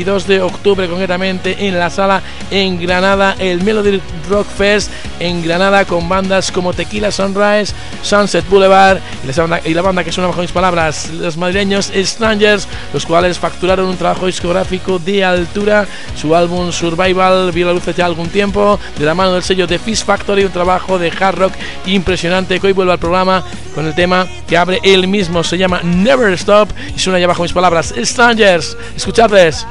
veintidós de octubre, concretamente en la sala en Granada, el Melody Rock Fest en Granada, con bandas como Tequila Sunrise, Sunset Boulevard y la banda, y la banda que suena bajo mis palabras, los madrileños Strangers, los cuales facturaron un trabajo discográfico de altura. Su álbum Survival vio la luz hace algún tiempo de la mano del sello de Fish Factory, un trabajo de hard rock impresionante que hoy vuelve al programa con el tema que abre él mismo, se llama Never Stop y suena ya bajo mis palabras, Strangers. Escuchadles.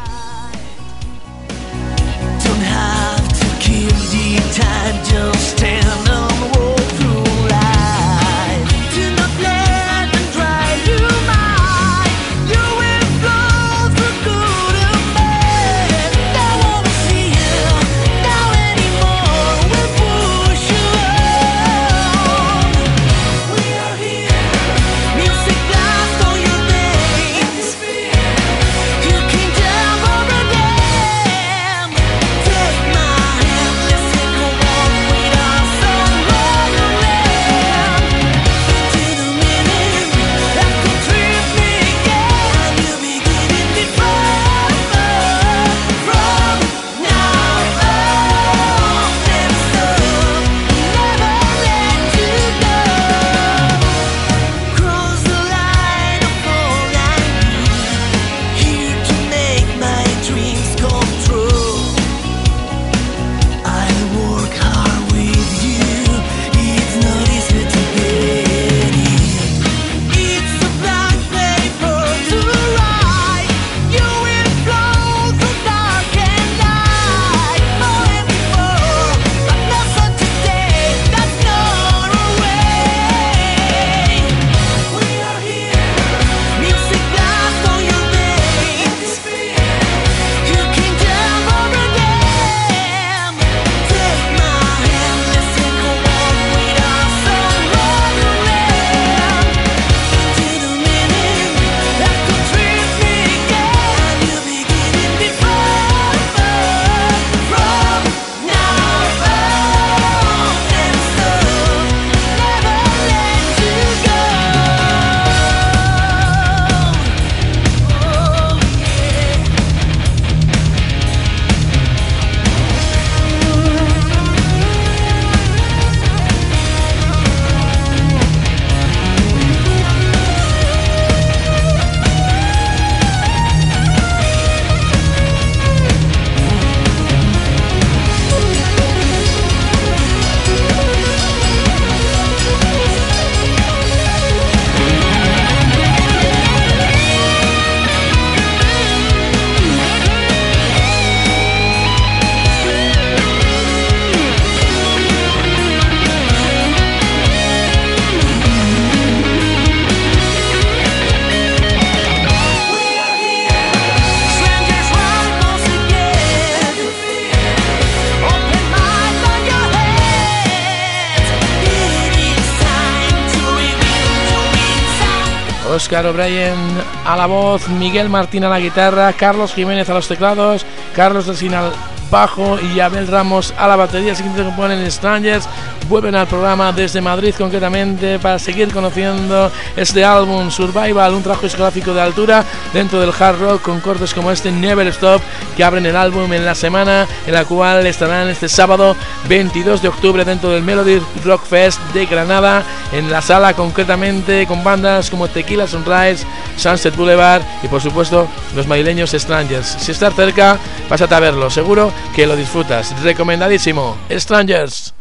Óscar O'Brien a la voz, Miguel Martín a la guitarra, Carlos Jiménez a los teclados, Carlos Resina al bajo y Abel Ramos a la batería. El siguiente que componen Strangers vuelven al programa desde Madrid, concretamente para seguir conociendo este álbum Survival, un trabajo discográfico de altura dentro del hard rock, con cortes como este Never Stop, que abren el álbum en la semana en la cual estarán este sábado veintidós de octubre dentro del Melody Rock Fest de Granada, en la sala, concretamente con bandas como Tequila Sunrise, Sunset Boulevard y por supuesto los madrileños Strangers. Si estás cerca, pásate a verlo, seguro que lo disfrutas. Recomendadísimo, Strangers.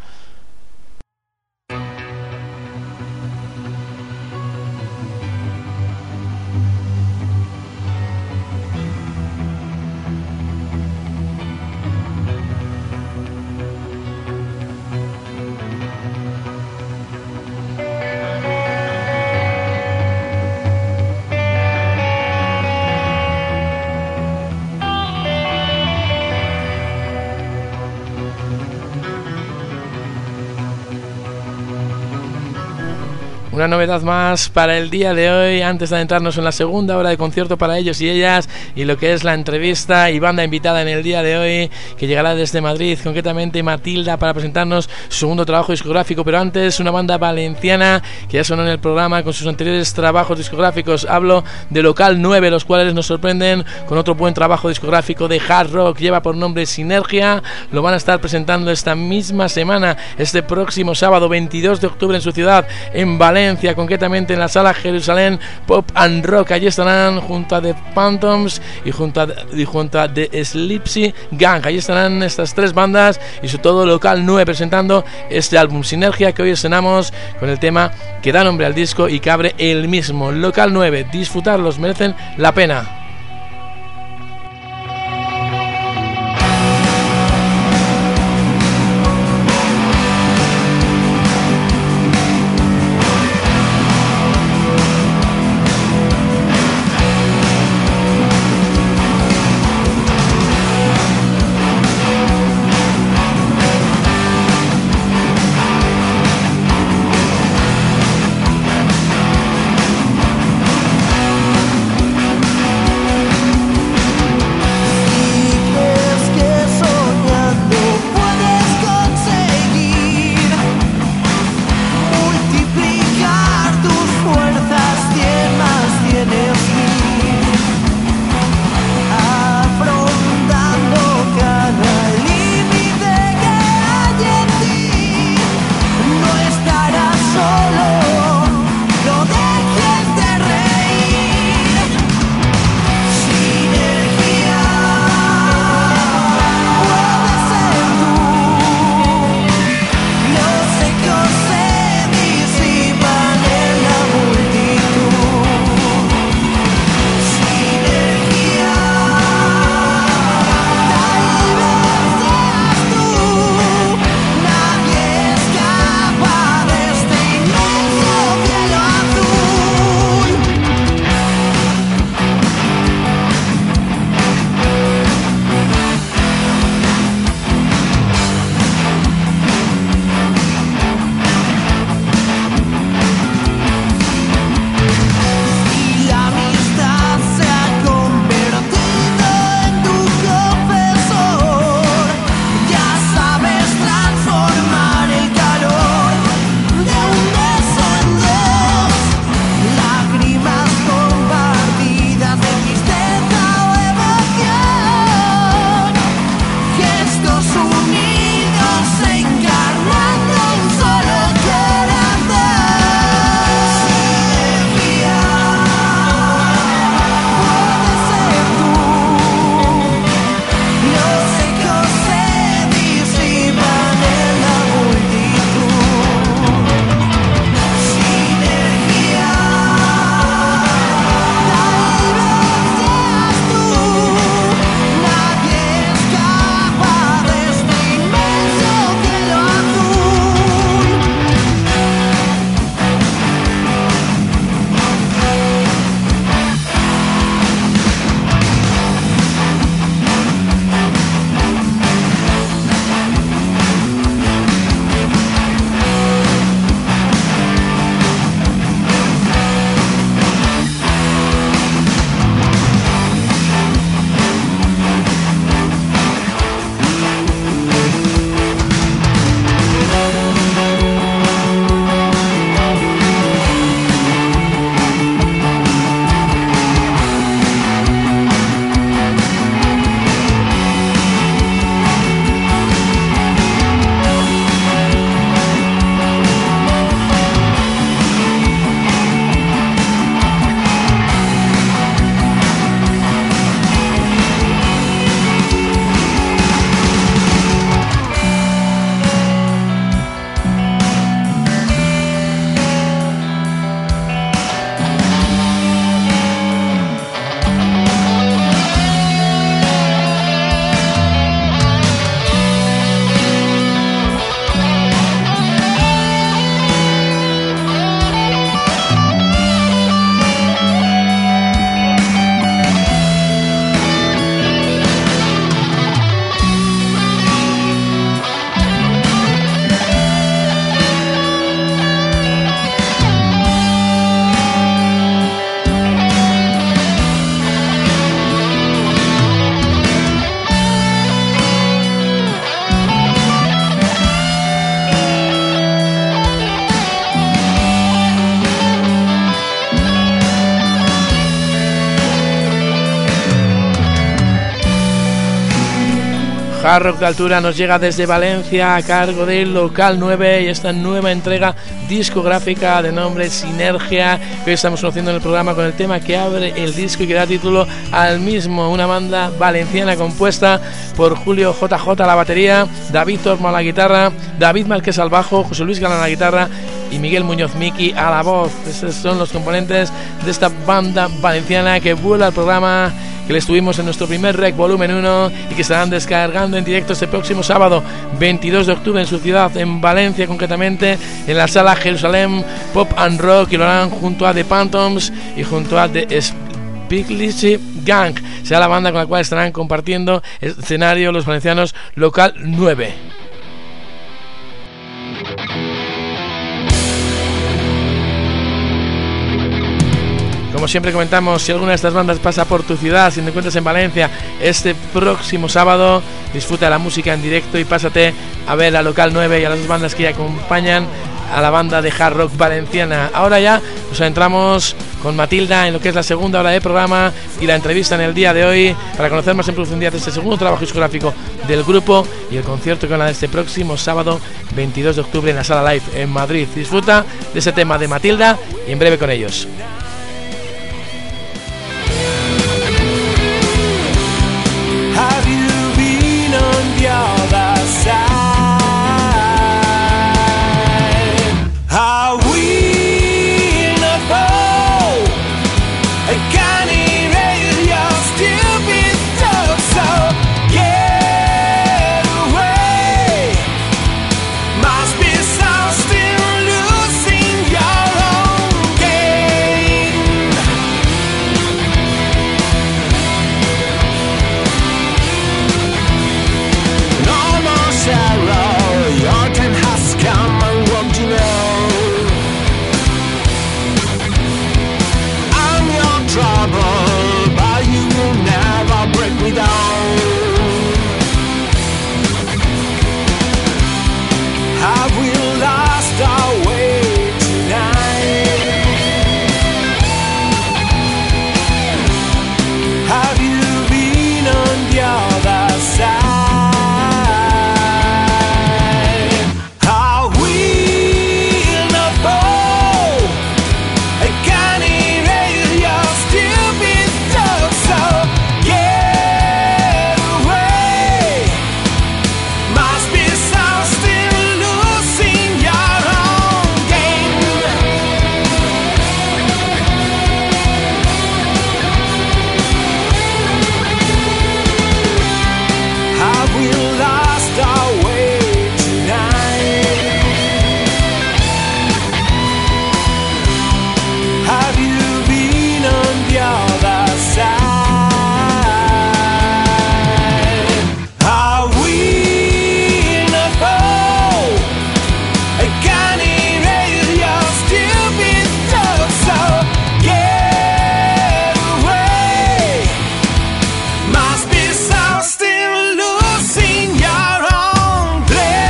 una novedad más para el día de hoy, antes de adentrarnos en la segunda hora de concierto para ellos y ellas y lo que es la entrevista y banda invitada en el día de hoy, que llegará desde Madrid, concretamente Matilda, para presentarnos su segundo trabajo discográfico. Pero antes, una banda valenciana que ya sonó en el programa con sus anteriores trabajos discográficos. Hablo de Local nueve, los cuales nos sorprenden con otro buen trabajo discográfico de hard rock, lleva por nombre Sinergia. Lo van a estar presentando esta misma semana, este próximo sábado veintidós de octubre en su ciudad, en Valencia, concretamente en la sala Jerusalén Pop and Rock. Allí estarán junto a The Phantoms y junto a, y junto a The Sleepy Gang. Allí estarán estas tres bandas y sobre todo Local nueve presentando este álbum Sinergia, que hoy estrenamos con el tema que da nombre al disco y que abre el mismo. Local nueve, disfrutarlos, merecen la pena. Hard Rock de Altura nos llega desde Valencia a cargo del Local nueve y esta nueva entrega discográfica de nombre Sinergia que hoy estamos conociendo en el programa con el tema que abre el disco y que da título al mismo, una banda valenciana compuesta por Julio J J a la batería, David Tormo a la guitarra, David Marqués al bajo, José Luis Galán a la guitarra y Miguel Muñoz Miki a la voz. Esos son los componentes de esta banda valenciana que vuela al programa que le estuvimos en nuestro primer rec volumen uno y que estarán descargando en directo este próximo sábado veintidós de octubre en su ciudad, en Valencia concretamente, en la sala Jerusalén Pop and Rock, y lo harán junto a The Phantoms y junto a The Spickley Gang. Será la banda con la cual estarán compartiendo escenario los valencianos Local nueve. Como siempre comentamos, si alguna de estas bandas pasa por tu ciudad, si te encuentras en Valencia este próximo sábado, disfruta de la música en directo y pásate a ver a Local nueve y a las dos bandas que acompañan a la banda de hard rock valenciana. Ahora ya nos adentramos con Matilda en lo que es la segunda hora de programa y la entrevista en el día de hoy para conocer más en profundidad este segundo trabajo discográfico del grupo y el concierto que van a dar este próximo sábado veintidós de octubre en la Sala Live en Madrid. Disfruta de ese tema de Matilda y en breve con ellos. Have you been on the other side? Are we not both? Can erase your stupid thoughts, so get away. Must be something losing your own game. No more sorrow, your time has come, and won't you know? I'm your trouble, but you will never break me down. Have we lost our way tonight? Have you been on the other side? Are we not both? Can erase your stupid thoughts, so get away. Must be something losing your own game. Have we lost our way tonight? Have you been on the other side? Are we not both? Can erase your stupid thoughts, so get away. Must be something losing your own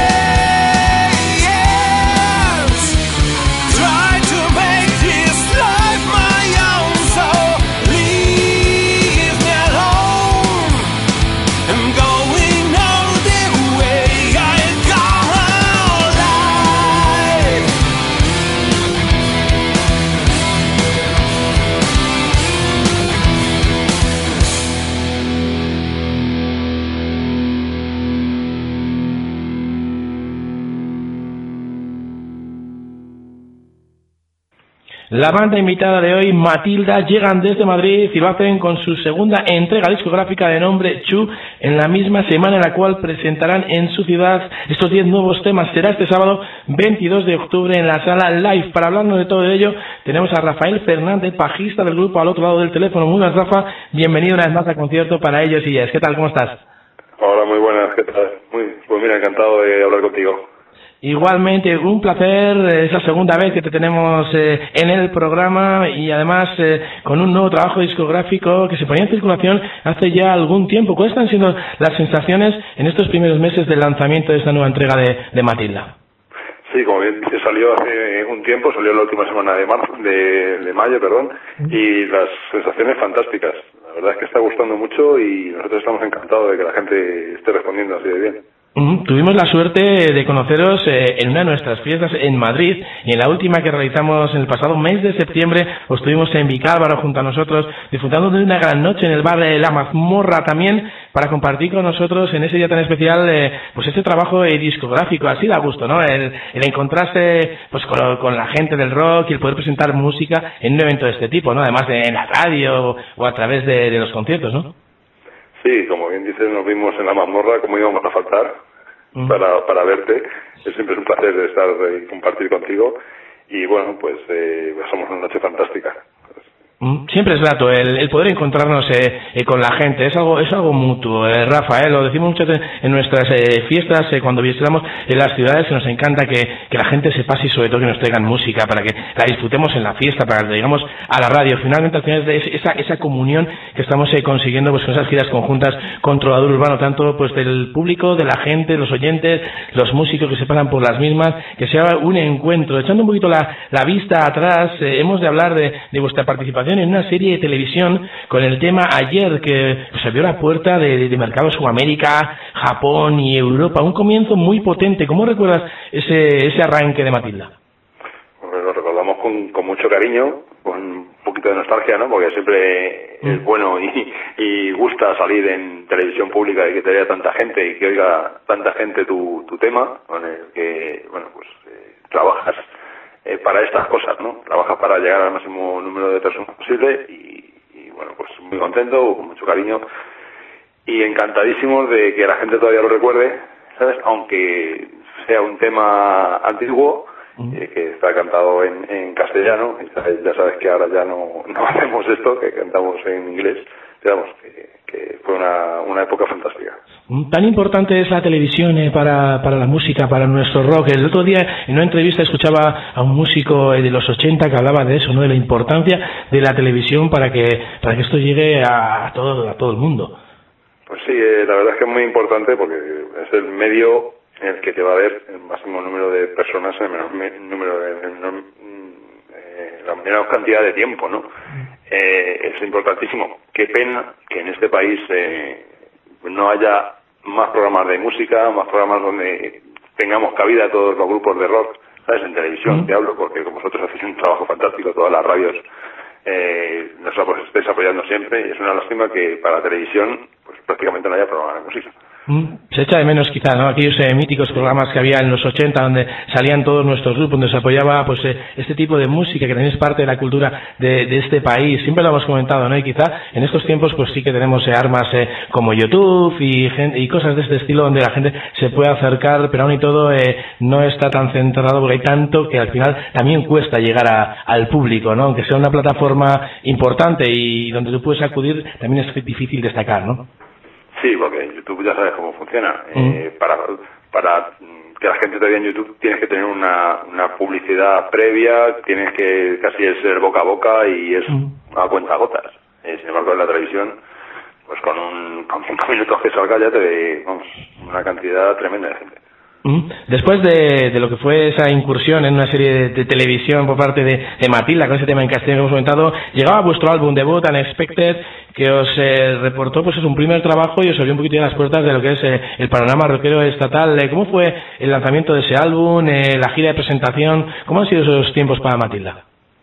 place. Try to make this life my own, so leave me alone. I'm going all the way I come alive. La banda invitada de hoy, Matilda, llegan desde Madrid y lo hacen con su segunda entrega discográfica de nombre Chu, en la misma semana en la cual presentarán en su ciudad estos diez nuevos temas. Será este sábado veintidós de octubre en la Sala Live. Para hablarnos de todo ello tenemos a Rafael Fernández, bajista del grupo, al otro lado del teléfono. Muy buenas, Rafa, bienvenido una vez más al concierto para ellos y ellas. ¿Qué tal? ¿Cómo estás? Hola, muy buenas, ¿qué tal? Muy, pues mira, encantado de hablar contigo. Igualmente, un placer, es la segunda vez que te tenemos eh, en el programa y además eh, con un nuevo trabajo discográfico que se ponía en circulación hace ya algún tiempo. ¿Cuáles están siendo las sensaciones en estos primeros meses del lanzamiento de esta nueva entrega de, de Matilda? Sí, como bien dice, salió hace un tiempo, salió la última semana de marzo, de, de mayo, perdón, y las sensaciones fantásticas. La verdad es que está gustando mucho y nosotros estamos encantados de que la gente esté respondiendo así de bien. Mm, tuvimos la suerte de conoceros eh, en una de nuestras fiestas en Madrid, y en la última que realizamos en el pasado mes de septiembre os tuvimos en Vicálvaro junto a nosotros, disfrutando de una gran noche en el bar de La Mazmorra también, para compartir con nosotros en ese día tan especial eh, pues este trabajo eh, discográfico. Así da gusto, ¿no? El, el encontrarse pues con, con la gente del rock y el poder presentar música en un evento de este tipo, ¿no? Además de en la radio o a través de, de los conciertos, ¿no? Sí, como bien dices, nos vimos en La Mazmorra, como íbamos a faltar mm. para, para verte. Es siempre es un placer estar y compartir contigo. Y bueno, pues eh, pasamos una noche fantástica. Siempre es grato el, el poder encontrarnos eh, eh, con la gente, es algo es algo mutuo, eh, Rafa, eh, lo decimos muchas veces en nuestras eh, fiestas, eh, cuando visitamos en las ciudades, que nos encanta que, que la gente se pase y sobre todo que nos traigan música para que la disfrutemos en la fiesta, para que la traigamos a la radio. Finalmente, al final es esa, esa comunión que estamos eh, consiguiendo pues con esas giras conjuntas con Trovador Urbano, tanto pues del público, de la gente, los oyentes, los músicos que se pasan por las mismas, que sea un encuentro. Echando un poquito la, la vista atrás, eh, hemos de hablar de, de vuestra participación en una serie de televisión con el tema Ayer, que pues, abrió la puerta de, de mercados como América, Japón y Europa. Un comienzo muy potente. ¿Cómo recuerdas ese, ese arranque de Matilda? Pues lo recordamos con, con mucho cariño, con un poquito de nostalgia, ¿no? Porque siempre mm. es bueno y, y gusta salir en televisión pública y que te vea tanta gente y que oiga tanta gente tu, tu tema, con el que, bueno, pues eh, trabajas Eh, para estas cosas, ¿no? Trabajas para llegar al máximo número de personas posible y, y, bueno, pues muy contento, con mucho cariño y encantadísimos de que la gente todavía lo recuerde, ¿sabes? Aunque sea un tema antiguo, eh, que está cantado en, en castellano, y sabes, ya sabes que ahora ya no, no hacemos esto, que cantamos en inglés, digamos, que, que fue una, una época fantástica. Tan importante es la televisión eh, para, para la música, para nuestro rock. El otro día en una entrevista escuchaba a un músico eh, de los ochenta que hablaba de eso, ¿no? De la importancia de la televisión para que para que esto llegue a, a todo a todo el mundo. Pues sí, eh, la verdad es que es muy importante porque es el medio en el que te va a ver el máximo número de personas en el menor me, número de, en menor, eh, la menor cantidad de tiempo, ¿no? Eh, es importantísimo. Qué pena que en este país eh, no haya más programas de música, más programas donde tengamos cabida a todos los grupos de rock, ¿sabes? En televisión, te hablo, porque como vosotros hacéis un trabajo fantástico, todas las radios eh, nos estáis apoyando siempre, y es una lástima que para la televisión pues prácticamente no haya programas de música. Se echa de menos quizá, ¿no? Aquellos eh, míticos programas que había en los ochenta donde salían todos nuestros grupos, donde se apoyaba pues eh, este tipo de música que también es parte de la cultura de, de este país. Siempre lo hemos comentado, ¿no? Y quizá en estos tiempos pues sí que tenemos eh, armas eh, como YouTube y, gente, y cosas de este estilo donde la gente se puede acercar, pero aún y todo eh, no está tan centrado porque hay tanto que al final también cuesta llegar a, al público, ¿no? Aunque sea una plataforma importante y donde tú puedes acudir, también es difícil destacar, ¿no? Sí, porque YouTube ya sabes cómo funciona. Mm. Eh, para para que la gente te vea en YouTube tienes que tener una, una publicidad previa, tienes que casi es ser boca a boca y es mm. a cuenta gotas. Eh, sin embargo, en la televisión, pues con un con cinco minutos que salga ya te ve, vamos, una cantidad tremenda de gente. Después de, de lo que fue esa incursión en una serie de, de televisión por parte de, de Matilda, con ese tema en castellano que hemos comentado, llegaba vuestro álbum debut, Unexpected, que os eh, reportó pues es un primer trabajo y os abrió un poquito las puertas de lo que es eh, el panorama rockero estatal. Eh, ¿Cómo fue el lanzamiento de ese álbum, eh, la gira de presentación? ¿Cómo han sido esos tiempos para Matilda?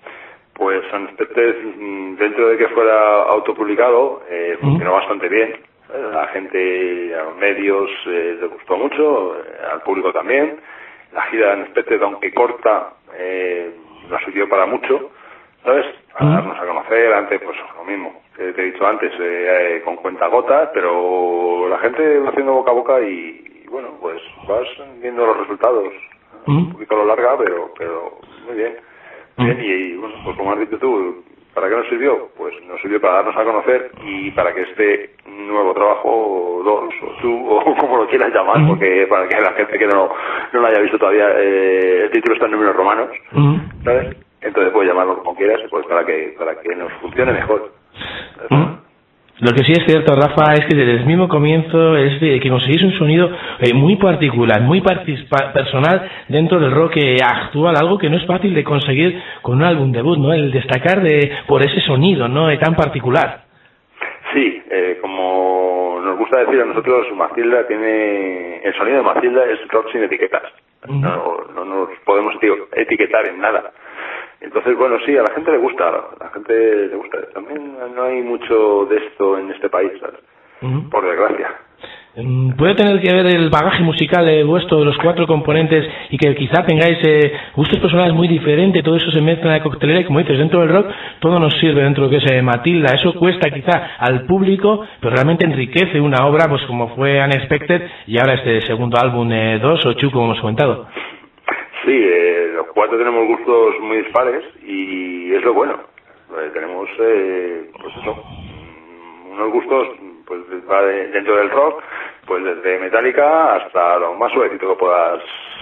Pues Unexpected, dentro de que fuera autopublicado, eh, funcionó ¿Mm? bastante bien. A la gente, a los medios eh, les gustó mucho, eh, al público también. La gira de Unexpected, aunque corta, eh, nos sirvió para mucho, ¿sabes? Para ¿Mm? darnos a conocer. Antes, pues lo mismo que te he dicho antes, eh, eh, con cuentagotas, pero la gente va haciendo boca a boca y, y bueno, pues vas viendo los resultados. ¿Mm? Un poquito a lo larga, pero, pero muy bien. ¿Mm? Bien, y, y bueno, pues como has dicho tú, ¿para qué nos sirvió? Pues nos sirvió para darnos a conocer y para que este nuevo trabajo, o dos, o tú, o como lo quieras llamar, uh-huh. porque para que la gente que no, no lo haya visto todavía, eh, el título está en números romanos, uh-huh. ¿sabes? Entonces puedes llamarlo como quieras, pues para que para que nos funcione mejor. Uh-huh. Lo que sí es cierto, Rafa, es que desde el mismo comienzo es de que conseguís un sonido eh, muy particular, muy participa- personal dentro del rock eh, actual, algo que no es fácil de conseguir con un álbum debut, ¿no? El destacar de por ese sonido, ¿no? Eh, tan particular. Sí, eh, como nos gusta decir a nosotros, Matilda tiene... El sonido de Matilda es rock sin etiquetas. Uh-huh. No, no nos podemos etiquetar en nada. Entonces, bueno, sí, a la gente le gusta, a la gente le gusta. También no hay mucho de esto en este país, ¿sabes? Uh-huh. Por desgracia. ¿Puede tener que ver el bagaje musical eh, vuestro de los cuatro componentes y que quizá tengáis eh, gustos personales muy diferentes, todo eso se mezcla en la coctelera y como dices, dentro del rock todo nos sirve dentro de lo que es eh, Matilda, eso cuesta quizá al público, pero realmente enriquece una obra pues como fue Unexpected y ahora este segundo álbum eh, dos o Chu, como hemos comentado. Sí, eh, los cuatro tenemos gustos muy dispares y es lo bueno, eh, tenemos eh, pues eso, unos gustos pues va de, dentro del rock, pues desde Metallica hasta lo más suavecito que puedas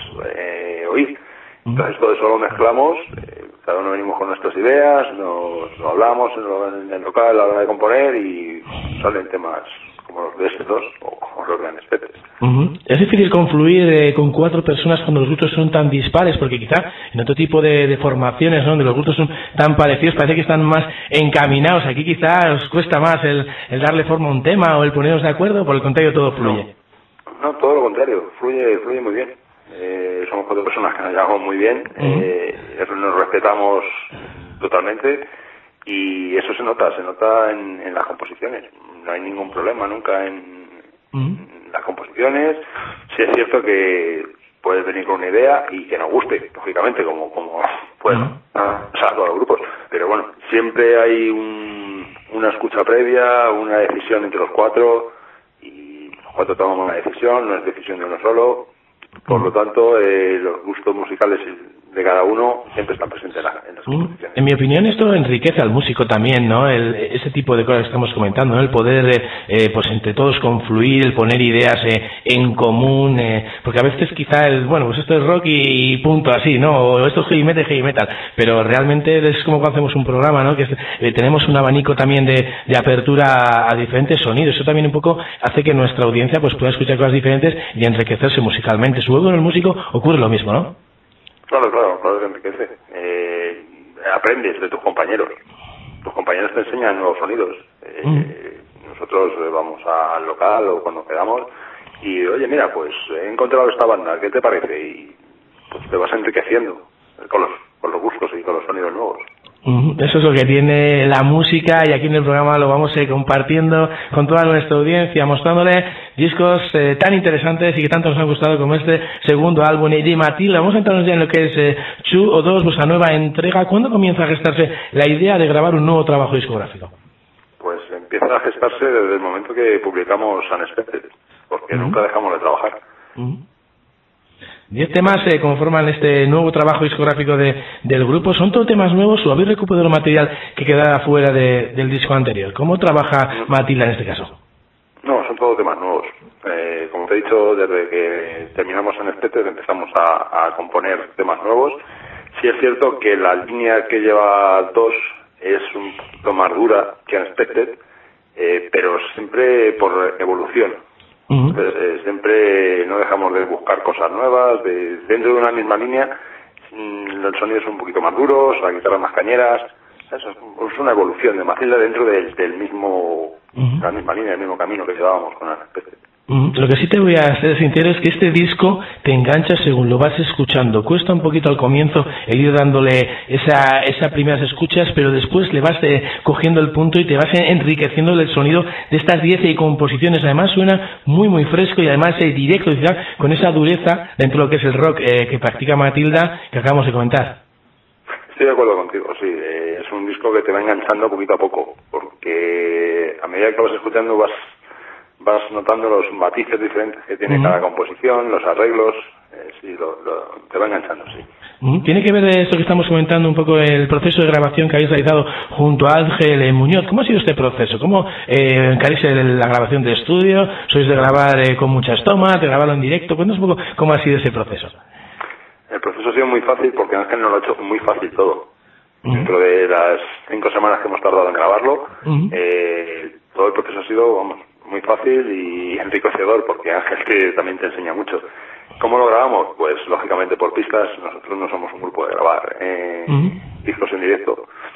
eh, oír. Entonces todo eso lo mezclamos, eh, cada uno venimos con nuestras ideas, nos lo hablamos en, lo, en el local a la hora de componer y salen temas como los de estos dos o como los de Unexpected. Uh-huh. Es difícil confluir eh, con cuatro personas cuando los gustos son tan dispares, porque quizá en otro tipo de, de formaciones, ¿no?, donde los gustos son tan parecidos, parece que están más encaminados. Aquí quizá os cuesta más el, el darle forma a un tema o el poneros de acuerdo, por el contrario todo fluye. No, no todo lo contrario, fluye, fluye muy bien. Eh, somos cuatro personas que nos llevamos muy bien, uh-huh. eh, nos respetamos totalmente y eso se nota, se nota en, en las composiciones. No hay ningún problema nunca en, uh-huh. en las composiciones. Sí es cierto que puedes venir con una idea y que nos guste, lógicamente, como como pues, uh-huh. a, o sea, a todos los grupos. Pero bueno, siempre hay un, una escucha previa, una decisión entre los cuatro y los cuatro tomamos una decisión, no es decisión de uno solo. Por lo tanto, eh, los gustos musicales de cada uno siempre están presentes en, la, en las composiciones. En mi opinión, esto enriquece al músico también, ¿no? El, ese tipo de cosas que estamos comentando, ¿no? El poder, eh, pues entre todos confluir, el poner ideas eh, en común, eh, porque a veces quizá el, bueno, pues esto es rock y punto así, ¿no? O esto es heavy metal, heavy metal, pero realmente es como cuando hacemos un programa, ¿no? Que es, eh, tenemos un abanico también de, de apertura a, a diferentes sonidos. Eso también un poco hace que nuestra audiencia pues pueda escuchar cosas diferentes y enriquecerse musicalmente. Supongo que en el músico ocurre lo mismo, ¿no? Claro, claro, claro que enriquece. Eh, aprendes de tus compañeros. Tus compañeros te enseñan nuevos sonidos. Eh, mm. Nosotros vamos al local o cuando quedamos y, oye, mira, pues he encontrado esta banda, ¿qué te parece? Y pues te vas enriqueciendo con los, con los gustos y con los sonidos nuevos. Eso es lo que tiene la música y aquí en el programa lo vamos a ir compartiendo con toda nuestra audiencia, mostrándole discos eh, tan interesantes y que tanto nos han gustado como este segundo álbum de Matilda. Vamos a entrarnos ya en lo que es eh, Chu o dos, vuestra nueva entrega. ¿Cuándo comienza a gestarse la idea de grabar un nuevo trabajo discográfico? Pues empieza a gestarse desde el momento que publicamos Unexpected, porque uh-huh. nunca dejamos de trabajar. Uh-huh. Diez temas eh, conforman este nuevo trabajo discográfico de, del grupo. ¿Son todos temas nuevos o habéis recuperado material que quedaba fuera de, del disco anterior? ¿Cómo trabaja Matilda en este caso? No, son todos temas nuevos. Eh, como te he dicho, desde que terminamos en Unexpected empezamos a, a componer temas nuevos. Sí es cierto que la línea que lleva dos es un poquito más dura que Unexpected, eh, pero siempre por evolución. Uh-huh. Entonces, eh, siempre no dejamos de buscar cosas nuevas, de, dentro de una misma línea, mmm, los sonidos son un poquito más duros, las guitarras más cañeras, eso es, es una evolución de Matilda dentro del, del mismo, uh-huh. la misma línea, el mismo camino que llevábamos con Unexpected. Uh-huh. Lo que sí te voy a ser sincero es que este disco te engancha según lo vas escuchando. Cuesta un poquito al comienzo el ir dándole esa, esas primeras escuchas, pero después le vas eh, cogiendo el punto y te vas enriqueciendo el sonido de estas diez composiciones. Además suena muy muy fresco y además eh, directo, con esa dureza dentro de lo que es el rock eh, que practica Matilda, que acabamos de comentar. Estoy de acuerdo contigo, sí. Eh, es un disco que te va enganchando poquito a poco, porque a medida que vas escuchando vas vas notando los matices diferentes que tiene uh-huh. cada composición, los arreglos, eh, sí, lo, lo, te va enganchando, sí. Uh-huh. Tiene que ver esto que estamos comentando un poco el proceso de grabación que habéis realizado junto a Ángel Muñoz. ¿Cómo ha sido este proceso? ¿Cómo eh, encaráis la grabación de estudio? ¿Sois de grabar eh, con muchas tomas, de grabarlo en directo? Cuéntanos un poco cómo ha sido ese proceso. El proceso ha sido muy fácil porque Ángel nos lo ha hecho muy fácil todo. Uh-huh. Dentro de las cinco semanas que hemos tardado en grabarlo, uh-huh. eh, todo el proceso ha sido, vamos, muy fácil y enriquecedor porque Ángel que también te enseña mucho. ¿Cómo lo grabamos? Pues lógicamente por pistas. Nosotros no somos un grupo de grabar eh, uh-huh. discos en directo.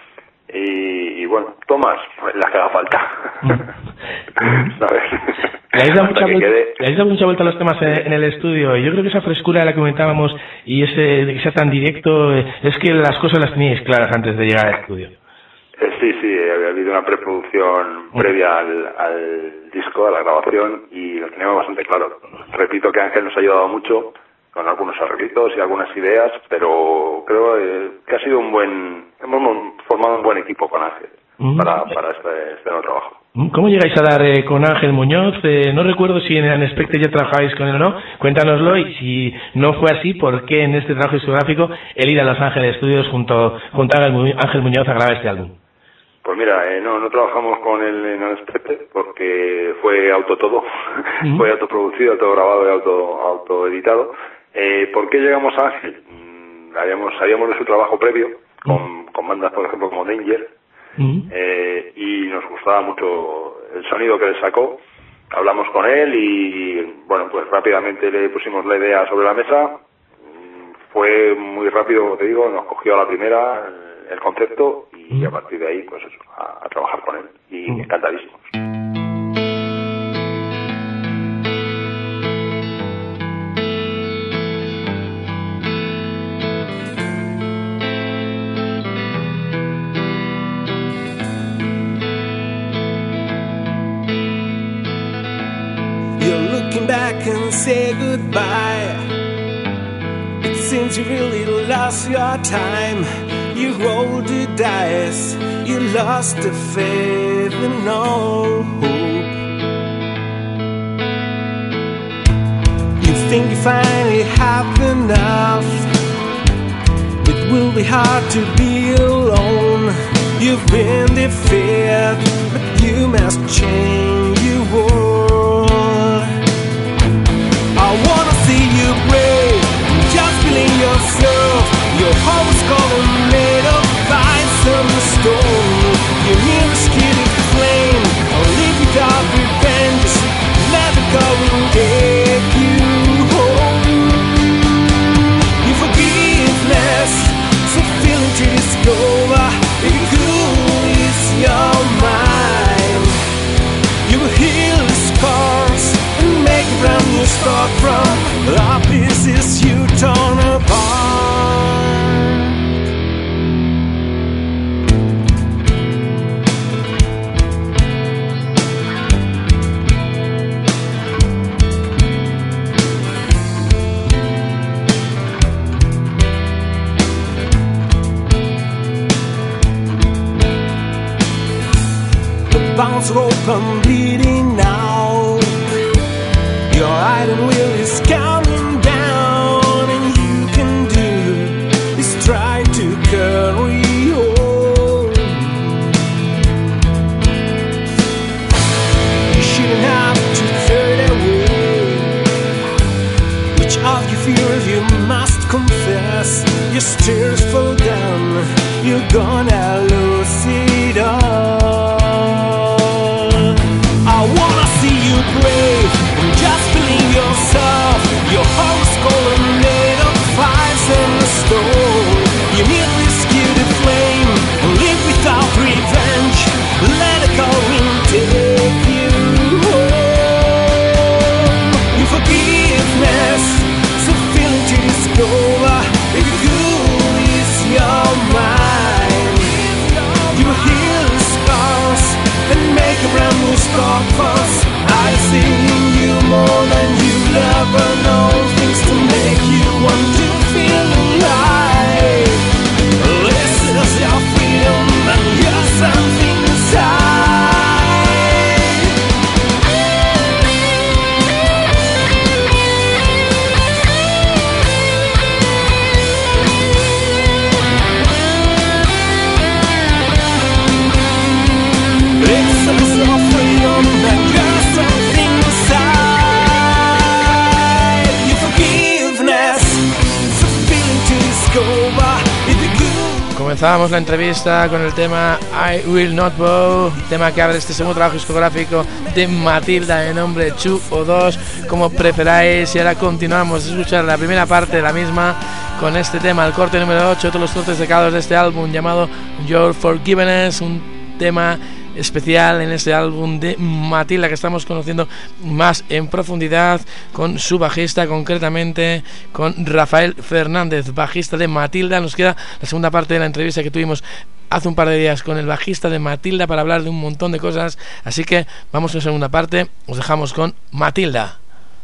y, y bueno, tomas pues, las que haga falta. ¿Sabes? Le habéis dado, mucha que vuelta, quede... le habéis dado mucha vuelta a los temas en, en el estudio. Yo creo que esa frescura de la que comentábamos y ese de que sea tan directo, eh, es que las cosas las teníais claras antes de llegar al estudio. Eh, sí, sí, había habido una preproducción mm. previa al, al disco, a la grabación, y lo teníamos bastante claro. Repito que Ángel nos ha ayudado mucho con algunos arreglitos y algunas ideas, pero creo eh, que ha sido un buen... Hemos formado un buen equipo con Ángel mm. para, para este, este nuevo trabajo. ¿Cómo llegáis a dar eh, con Ángel Muñoz? Eh, no recuerdo si en Unexpected ya trabajáis con él o no. Cuéntanoslo, y si no fue así, ¿por qué en este trabajo discográfico él ir a Los Ángeles Studios junto, junto a Ángel Muñoz a grabar este álbum? Pues mira, eh, no, no trabajamos con él en Unexpected porque fue auto todo, uh-huh. fue autoproducido, autograbado y auto, autoeditado. Eh, ¿Por qué llegamos a Ángel? Mm, habíamos, sabíamos de su trabajo previo con, uh-huh. con bandas, por ejemplo, como Danger, uh-huh. eh, y nos gustaba mucho el sonido que le sacó. Hablamos con él y, bueno, pues rápidamente le pusimos la idea sobre la mesa. Fue muy rápido, como te digo, nos cogió a la primera el, el concepto y a partir de ahí, pues eso, a, a trabajar con él. Y uh-huh. encantadísimos. Back and say goodbye. It seems you really lost your time. You rolled the dice, you lost the faith and no hope. You think you finally have enough. It will be hard to be alone. You've been defeated, but you must change your world. I wanna see you brave, just believe yourself. Your heart was calling, made of ice and stone. Your nearest kitty flame, I'll live without revenge. Let it go and take you home. Your forgiveness, so feeling to discover. If you cool is your mind, you will heal the scars and make a brand new start from the pieces you torn apart. The bounce are open, bleeding now. Your iron wheel is coming down, and you can do is try to carry on. You shouldn't have to turn away. Which of your fears you must confess? Your stairs fall down, you're gonna lose it all. I wanna see you brave, just believe yourself. Your heart's cold and made of ice and stone. You need rescue the flame and live without revenge. Let it go and take you home. Your forgiveness, so feeling to discover. If you cool is your mind, you will heal the scars and make a brand new start for us. I see in you more than you'll ever know. Things to make you want to feel alive. This is your freedom and you're something inside. This is your freedom and you're something inside. Your forgiveness, so feeling to discover. If you could. Comenzábamos la entrevista con el tema I Will Not Bow, tema que abre este segundo trabajo discográfico de Matilda de nombre Chu o Dos, como preferáis, y ahora continuamos a escuchar la primera parte de la misma con este tema, el corte número ocho, todos los cortes de cada de este álbum llamado Your Forgiveness, un tema especial en este álbum de Matilda que estamos conociendo más en profundidad con su bajista, concretamente con Rafael Fernández, bajista de Matilda. Nos queda la segunda parte de la entrevista que tuvimos hace un par de días con el bajista de Matilda para hablar de un montón de cosas, así que vamos a la segunda parte, os dejamos con Matilda.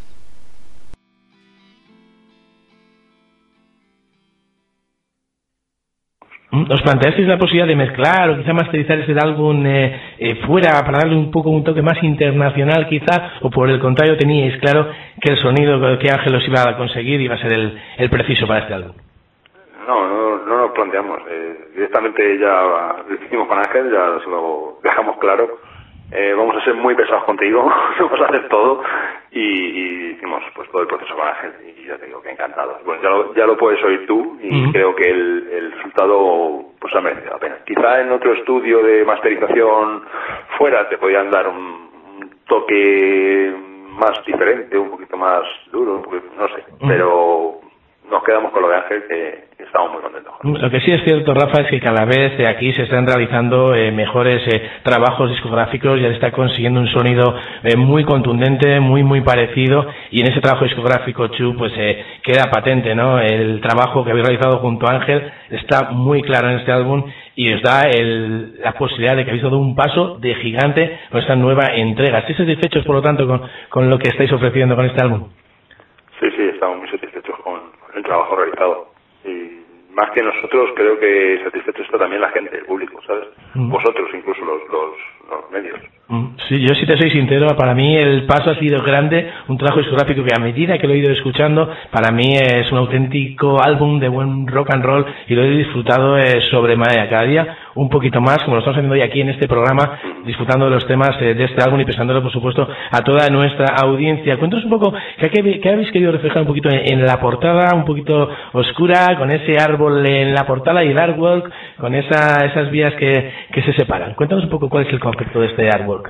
¿Os planteasteis la posibilidad de mezclar o quizá masterizar ese álbum eh, eh, fuera para darle un poco un toque más internacional quizá, o por el contrario teníais claro que el sonido que Ángel os iba a conseguir iba a ser el, el preciso para este álbum? No, no, no nos planteamos. Eh, directamente ya lo hicimos con Ángel, ya lo dejamos claro. Eh, vamos a ser muy pesados contigo, vamos a hacer todo y, y hicimos pues todo el proceso con Ángel y ya te digo que encantados. Bueno, ya lo, ya lo puedes oír tú y uh-huh. creo que el, el resultado pues ha merecido la pena. Quizá en otro estudio de masterización fuera te podían dar un, un toque más diferente, un poquito más duro, no sé, uh-huh. pero nos quedamos con lo de Ángel, que estamos muy contentos. Lo que sí es cierto, Rafa, es que cada vez eh, aquí se están realizando eh, mejores eh, trabajos discográficos, ya se está consiguiendo un sonido eh, muy contundente, muy muy parecido, y en ese trabajo discográfico, Chu, pues eh, queda patente, ¿no? El trabajo que habéis realizado junto a Ángel está muy claro en este álbum y os da el, la posibilidad de que habéis dado un paso de gigante con esta nueva entrega. ¿Estáis satisfechos, por lo tanto, con, con lo que estáis ofreciendo con este álbum? Sí, sí, estamos muy satisfechos con el trabajo realizado. Y más que nosotros, creo que satisfecho está también la gente, el público, ¿sabes? Mm. Vosotros, incluso los, los, los medios. Mm. Sí, yo si te soy sincero, para mí el paso ha sido grande, un trabajo discográfico que a medida que lo he ido escuchando, para mí es un auténtico álbum de buen rock and roll y lo he disfrutado eh, sobremanera. Cada día un poquito más, como lo estamos haciendo hoy aquí en este programa, mm. disfrutando de los temas eh, de este álbum y pensándolo, por supuesto, a toda nuestra audiencia. Cuéntanos un poco, ¿qué, qué, qué habéis querido reflejar un poquito en, en la portada, un poquito oscura, con ese árbol en la portada y el artwork, con esa, esas vías que, que se separan? Cuéntanos un poco cuál es el concepto de este artwork.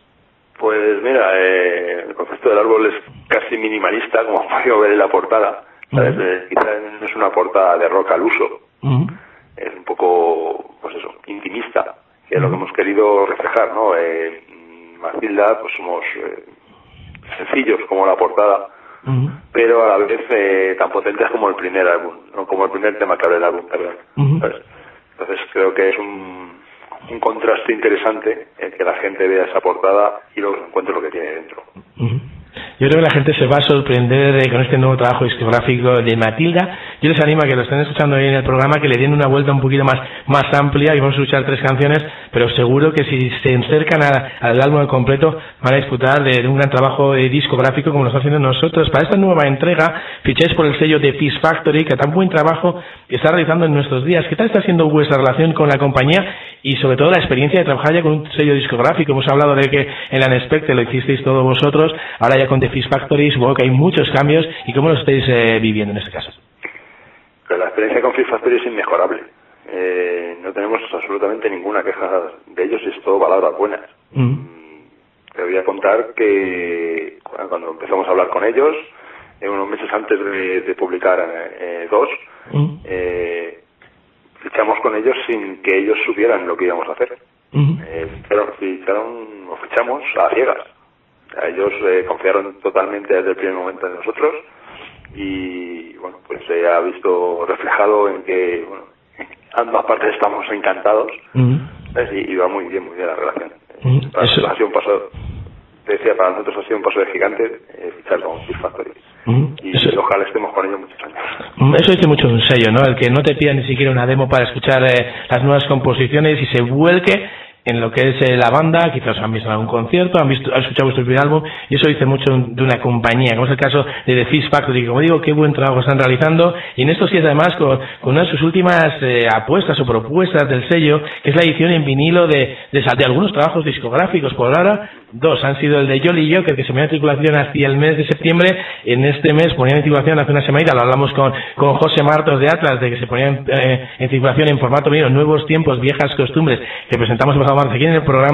Pues mira, eh, el concepto del árbol es casi minimalista, como has podido ver en la portada. ¿Sabes? Uh-huh. Eh, quizás no es una portada de rock al uso, uh-huh. es un poco, pues eso, intimista, que es lo que hemos querido reflejar, ¿no? Eh, Matilda, pues somos eh, sencillos como la portada, uh-huh. pero a la vez eh, tan potentes como el primer álbum, ¿no? Como el primer tema que abre el álbum, perdón. Uh-huh. ¿Sabes? Entonces creo que es un un contraste interesante en que la gente vea esa portada y luego encuentre lo que tiene dentro. Uh-huh. Yo creo que la gente se va a sorprender eh, con este nuevo trabajo discográfico de Matilda. Yo les animo a que lo estén escuchando hoy en el programa, que le den una vuelta un poquito más, más amplia, y vamos a escuchar tres canciones, pero seguro que si se acercan a, al álbum completo van a disfrutar de, de un gran trabajo eh, discográfico como lo estamos haciendo nosotros. Para esta nueva entrega ficháis por el sello de Fish Factory, que tan buen trabajo está realizando en nuestros días. ¿Qué tal está siendo vuestra relación con la compañía y sobre todo la experiencia de trabajar ya con un sello discográfico? Hemos hablado de que en la Unexpected lo hicisteis todos vosotros, ahora ya con The Fish Factory, supongo que hay muchos cambios. ¿Y cómo lo estáis eh, viviendo en este caso? Pero la experiencia con Fish Factory es inmejorable. Eh, no tenemos absolutamente ninguna queja de ellos, es todo palabras buenas. Mm. Te voy a contar que cuando empezamos a hablar con ellos, eh, unos meses antes de, de publicar eh, dos, mm. eh, fichamos con ellos sin que ellos supieran lo que íbamos a hacer. Mm. Eh, ficharon, ficharon, nos fichamos a ciegas. Ellos eh, confiaron totalmente desde el primer momento en nosotros y bueno, pues se ha visto reflejado en que bueno, ambas partes estamos encantados. Mm. y, y va muy bien, muy bien la relación. Mm. Para nosotros ha sido un paso, te decía, para nosotros ha sido un paso de gigante eh, fichar con Fish Factory. Mm. Y, y ojalá estemos con ellos muchos años. Eso dice mucho un sello, ¿no? El que no te pida ni siquiera una demo para escuchar eh, las nuevas composiciones y se vuelque en lo que es eh, la banda. Quizás han visto algún concierto, han visto, han escuchado vuestro primer álbum, y eso dice mucho de una compañía, como es el caso de The Fish Factory, que como digo, qué buen trabajo están realizando, y en estos sí además con, con una de sus últimas eh, apuestas o propuestas del sello, que es la edición en vinilo de, de, de algunos trabajos discográficos. Por ahora, dos han sido el de Jolly Joker, que se ponía en circulación hacia el mes de septiembre. En este mes ponía en circulación hace una semanita, lo hablamos con, con José Martos de Atlas, de que se ponía en, eh, en circulación en formato vinilo, Nuevos Tiempos, Viejas Costumbres, que presentamos el pasado martes aquí en el programa.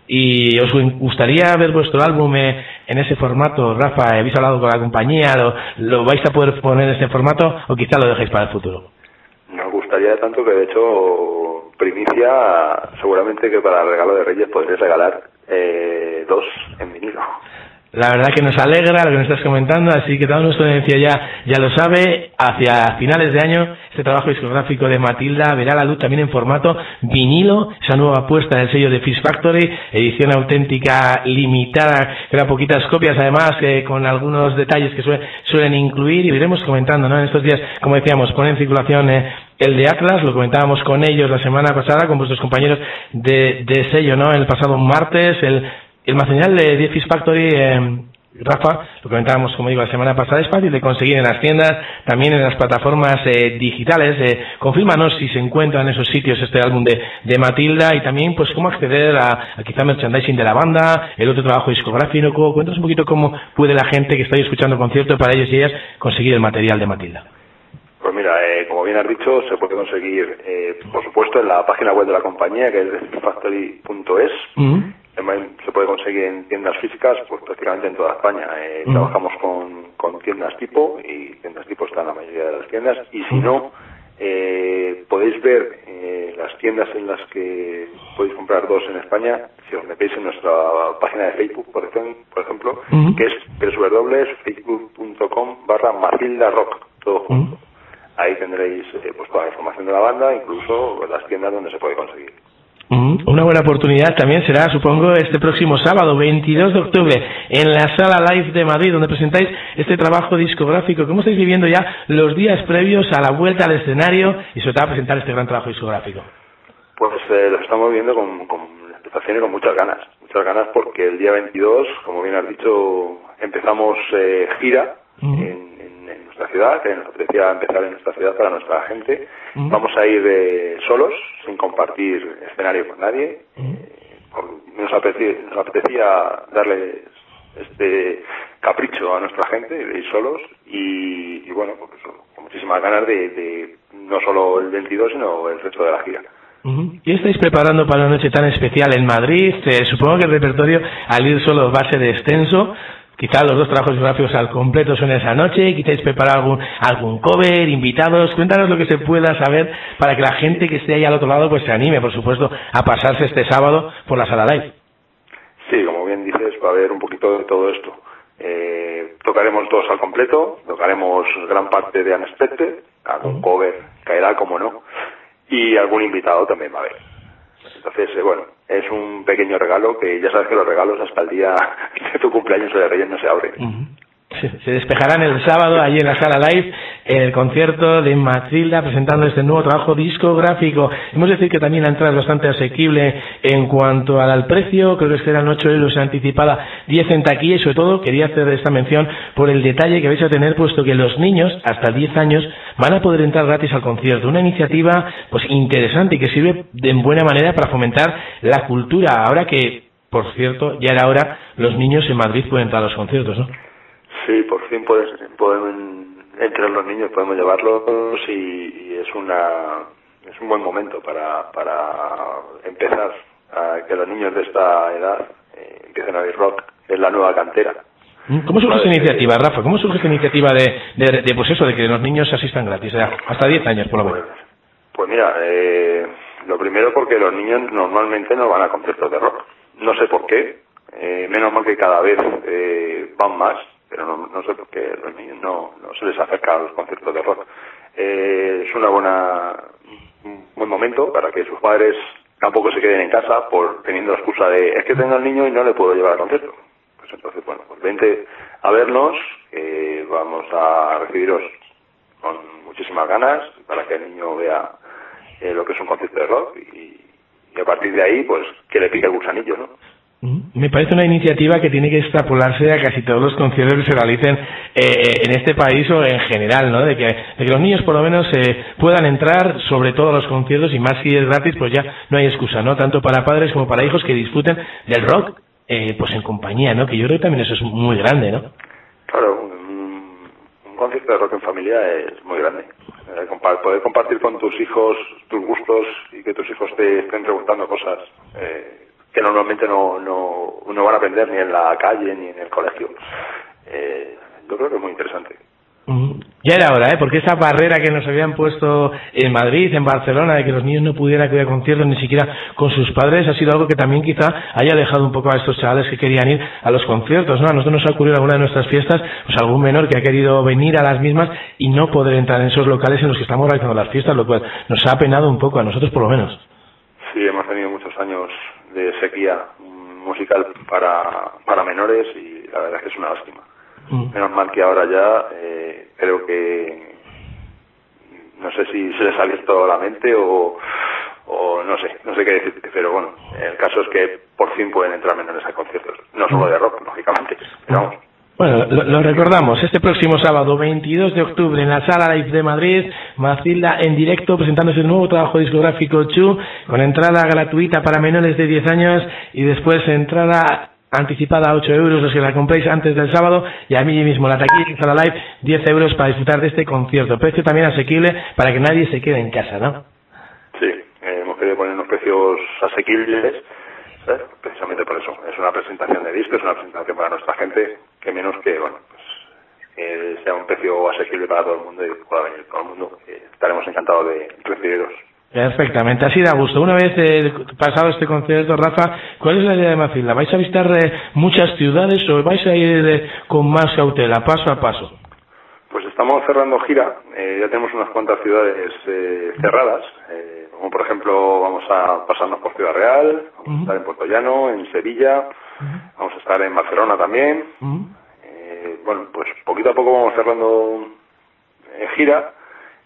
¿Y os gustaría ver vuestro álbum eh, en ese formato, Rafa? ¿Habéis hablado con la compañía? ¿Lo, ¿Lo vais a poder poner en ese formato o quizá lo dejéis para el futuro? Nos gustaría tanto que, de hecho, primicia, seguramente que para el regalo de Reyes podréis regalar eh, dos en vinilo. La verdad que nos alegra lo que nos estás comentando, así que toda nuestra audiencia ya, ya lo sabe. Hacia finales de año, este trabajo discográfico de Matilda verá la luz también en formato vinilo, esa nueva apuesta del sello de Fish Factory, edición auténtica limitada, que eran poquitas copias, además, eh, con algunos detalles que suelen, suelen incluir, y lo iremos comentando, ¿no? En estos días, como decíamos, pone en circulación eh, el de Atlas, lo comentábamos con ellos la semana pasada, con vuestros compañeros de, de sello, ¿no? El pasado martes, el El material de diez Fish Factory, eh, Rafa, lo comentábamos, como digo, la semana pasada, es fácil de conseguir en las tiendas, también en las plataformas eh, digitales. Eh, confírmanos si se encuentra en esos sitios este álbum de, de Matilda, y también pues cómo acceder a, a quizá merchandising de la banda, el otro trabajo discográfico. Cuéntanos un poquito cómo puede la gente que está escuchando el concierto, para ellos y ellas, conseguir el material de Matilda. Pues mira, eh, como bien has dicho, se puede conseguir, eh, por supuesto, en la página web de la compañía, que es fish factory punto es. Mm-hmm. Se puede conseguir en tiendas físicas, pues prácticamente en toda España. Eh, mm. Trabajamos con, con tiendas tipo, y tiendas tipo están en la mayoría de las tiendas, y si no, eh, podéis ver eh, las tiendas en las que podéis comprar dos en España, si os metéis en nuestra página de Facebook, por ejemplo, mm. que es doble u doble u doble u punto facebook punto com barra Matilda Rock, todo junto. Mm. Ahí tendréis eh, pues toda la información de la banda, incluso las tiendas donde se puede conseguir. Una buena oportunidad también será, supongo, este próximo sábado, veintidós de octubre, en la Sala Live de Madrid, donde presentáis este trabajo discográfico. ¿Cómo estáis viviendo ya los días previos a la vuelta al escenario y sobre todo a presentar este gran trabajo discográfico? Pues eh, lo estamos viendo con, con expectación y con muchas ganas. Muchas ganas porque el día veintidós, como bien has dicho, empezamos eh, gira uh-huh. en, en, en nuestra ciudad, que nos apetecía empezar en nuestra ciudad para nuestra gente. Uh-huh. Vamos a ir eh, solos, sin compartir escenario con nadie. Uh-huh. Eh, por, nos, apetecía, nos apetecía darles este capricho a nuestra gente de ir solos y, y bueno, pues con muchísimas ganas de, de no solo el veintidós, sino el resto de la gira. Uh-huh. ¿Qué estáis preparando para una noche tan especial en Madrid? Eh, supongo que el repertorio, al ir solo, va a ser extenso. Quizá los dos trabajos gráficos al completo son esa noche. Quizás preparar algún algún cover, invitados. Cuéntanos lo que se pueda saber para que la gente que esté ahí al otro lado pues se anime, por supuesto, a pasarse este sábado por la Sala Live. Sí, como bien dices, va a haber un poquito de todo esto. Eh, tocaremos dos al completo, tocaremos gran parte de Unexpected, algún uh-huh. cover caerá, como no, y algún invitado también va a haber. Entonces, eh, bueno, es un pequeño regalo, que ya sabes que los regalos hasta el día de tu cumpleaños o de Reyes no se abren. Uh-huh. Se despejarán el sábado allí en la Sala Live, el concierto de Matilda presentando este nuevo trabajo discográfico. Hemos de decir que también la entrada es bastante asequible en cuanto al precio, creo que serán ocho euros anticipada, diez en taquilla, y sobre todo quería hacer esta mención por el detalle que vais a tener, puesto que los niños hasta diez años van a poder entrar gratis al concierto. Una iniciativa pues interesante y que sirve de en buena manera para fomentar la cultura, ahora que, por cierto, ya era hora, los niños en Madrid pueden entrar a los conciertos, ¿no? Sí, por fin pueden, pueden entrar los niños, podemos llevarlos y, y es una es un buen momento para, para empezar a que los niños de esta edad eh, empiecen a oír rock. Es la nueva cantera. ¿Cómo surge esta iniciativa, Rafa? ¿Cómo surge esta iniciativa de, de, de pues eso, de que los niños asistan gratis? O sea, hasta diez años, por lo menos. Pues, pues mira, eh, lo primero porque los niños normalmente no van a conciertos de rock. No sé por qué. Eh, menos mal que cada vez eh, van más. Pero no, no sé por qué los niños no, no se les acerca a los conciertos de rock. Eh, es una buena, un buen momento para que sus padres tampoco se queden en casa por teniendo la excusa de es que tengo al niño y no le puedo llevar al concierto. Pues entonces, bueno, pues vente a vernos, eh, vamos a recibiros con muchísimas ganas para que el niño vea eh, lo que es un concierto de rock y, y a partir de ahí, pues que le pique el gusanillo, ¿no? Me parece una iniciativa que tiene que extrapolarse a casi todos los conciertos que se realicen eh, en este país o en general, ¿no? De que, de que los niños por lo menos eh, puedan entrar, sobre todo a los conciertos, y más si es gratis, pues ya no hay excusa, ¿no? Tanto para padres como para hijos que disfruten del rock, eh, pues en compañía, ¿no? Que yo creo que también eso es muy grande, ¿no? Claro, un, un concierto de rock en familia es muy grande. Eh, poder compartir con tus hijos tus gustos y que tus hijos te estén preguntando cosas. Eh, que normalmente no, no, no van a aprender ni en la calle ni en el colegio. Eh, yo creo que es muy interesante. Ya era hora, ¿eh? Porque esa barrera que nos habían puesto en Madrid, en Barcelona, de que los niños no pudieran acudir a conciertos ni siquiera con sus padres, ha sido algo que también quizá haya dejado un poco a estos chavales que querían ir a los conciertos, ¿no? A nosotros nos ha ocurrido en alguna de nuestras fiestas, pues algún menor que ha querido venir a las mismas y no poder entrar en esos locales en los que estamos realizando las fiestas, lo cual nos ha apenado un poco, a nosotros por lo menos. Sí, hemos tenido muchos años de sequía musical para, para menores y la verdad es que es una lástima. Mm. Menos mal que ahora ya eh, creo que no sé si se les ha abierto la mente o, o no sé, no sé qué decirte, pero bueno, el caso es que por fin pueden entrar menores a conciertos, no solo de rock, lógicamente, pero vamos. Bueno, lo, lo recordamos, este próximo sábado, veintidós de octubre, en la Sala Live de Madrid, Matilda en directo, presentándose el nuevo trabajo discográfico Chu, con entrada gratuita para menores de diez años y después entrada anticipada a ocho euros, los que la compréis antes del sábado, y a mí mismo la taquilla en Sala Live, diez euros para disfrutar de este concierto. Precio también asequible para que nadie se quede en casa, ¿no? Sí, eh, hemos querido poner unos precios asequibles, ¿sabes? Precisamente por eso. Es una presentación de disco, es una presentación para nuestra gente, que menos que, bueno, pues eh, sea un precio asequible para todo el mundo y que pueda venir todo el mundo. Eh, estaremos encantados de recibiros. Perfectamente, así da gusto. Una vez eh, pasado este concierto, Rafa, ¿cuál es la idea de Matilda? ¿Vais a visitar eh, muchas ciudades o vais a ir eh, con más cautela, paso a paso? Pues estamos cerrando gira, eh, ya tenemos unas cuantas ciudades eh, cerradas, eh, como por ejemplo vamos a pasarnos por Ciudad Real, vamos uh-huh. a estar en Puerto Llano, en Sevilla, uh-huh. vamos a estar en Barcelona también. Uh-huh. eh, bueno, pues poquito a poco vamos cerrando eh, gira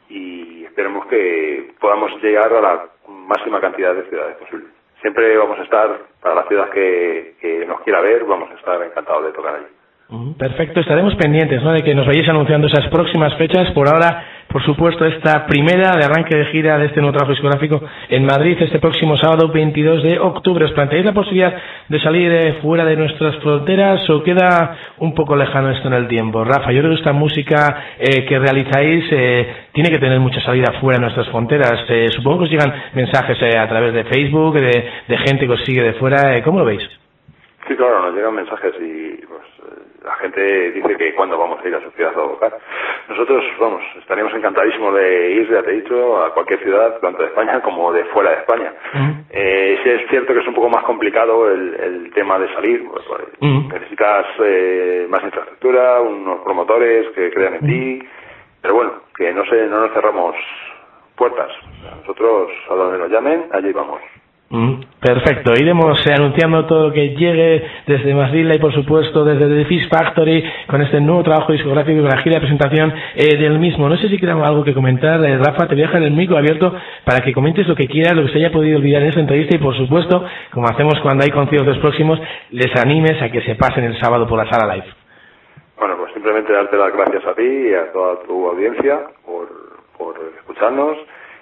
y esperemos que podamos llegar a la máxima cantidad de ciudades posible. Siempre vamos a estar, para la ciudad que, que nos quiera ver, vamos a estar encantados de tocar allí. Perfecto, estaremos pendientes, ¿no?, de que nos vayáis anunciando esas próximas fechas. Por ahora, por supuesto, esta primera de arranque de gira de este nuevo trabajo discográfico en Madrid este próximo sábado veintidós de octubre. ¿Os planteáis la posibilidad de salir eh, fuera de nuestras fronteras o queda un poco lejano esto en el tiempo? Rafa, yo creo que esta música eh, que realizáis eh, tiene que tener mucha salida fuera de nuestras fronteras. Eh, supongo que os llegan mensajes eh, a través de Facebook, de, de gente que os sigue de fuera. Eh, ¿Cómo lo veis? Sí, claro, nos llegan mensajes y pues la gente dice que cuándo vamos a ir a su ciudad a tocar. Nosotros, vamos, estaríamos encantadísimos de ir, ya te he dicho, a cualquier ciudad, tanto de España como de fuera de España. Uh-huh. Eh, sí es cierto que es un poco más complicado el, el tema de salir, pues, uh-huh. necesitas eh, más infraestructura, unos promotores que crean en uh-huh. ti, pero bueno, que no se, no nos cerramos puertas. Nosotros, a donde nos llamen, allí vamos. Mm, perfecto, iremos eh, anunciando todo lo que llegue desde Madrid y por supuesto desde The Fish Factory con este nuevo trabajo discográfico y con la gira de presentación eh, del mismo. No sé si queda algo que comentar, eh, Rafa, te voy a dejar el micro abierto para que comentes lo que quieras, lo que se haya podido olvidar en esta entrevista y por supuesto, como hacemos cuando hay conciertos próximos, les animes a que se pasen el sábado por la Sala Live. Bueno, pues simplemente darte las gracias a ti y a toda tu audiencia por, por escucharnos.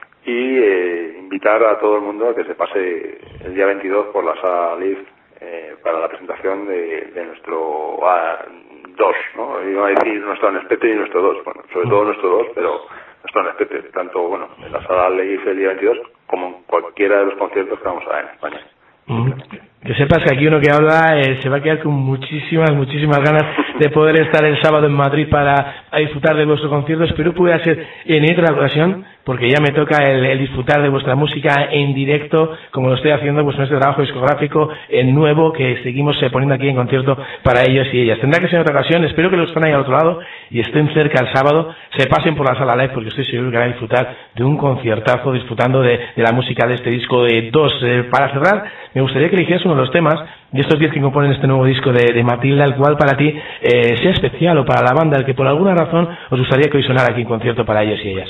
Y eh, invitar a todo el mundo a que se pase el día veintidós por la Sala Live eh, para la presentación de, de nuestro ah, dos, ¿no? Iba a decir nuestro Anespete y nuestro dos, bueno, sobre todo nuestro dos, pero nuestro Anespete, tanto, bueno, en la Sala Live el día veintidós como en cualquiera de los conciertos que vamos a dar en España. Mm. Que sepas que aquí uno que habla eh, se va a quedar con muchísimas, muchísimas ganas de poder estar el sábado en Madrid para disfrutar de vuestros conciertos. Espero pueda ser en otra ocasión, porque ya me toca el, el disfrutar de vuestra música en directo, como lo estoy haciendo pues, en este trabajo discográfico el nuevo que seguimos eh, poniendo aquí en concierto para ellos y ellas. Tendrá que ser en otra ocasión. Espero que los que están ahí al otro lado y estén cerca el sábado se pasen por la Sala Live, porque estoy seguro que van a disfrutar de un conciertazo, disfrutando de, de la música de este disco de dos. Eh, para cerrar, me gustaría que eligieras uno de los temas de estos diez que componen este nuevo disco de, de Matilda, el cual para ti eh, sea especial, o para la banda, el que por alguna razón os gustaría que hoy sonara aquí en concierto para ellos y ellas.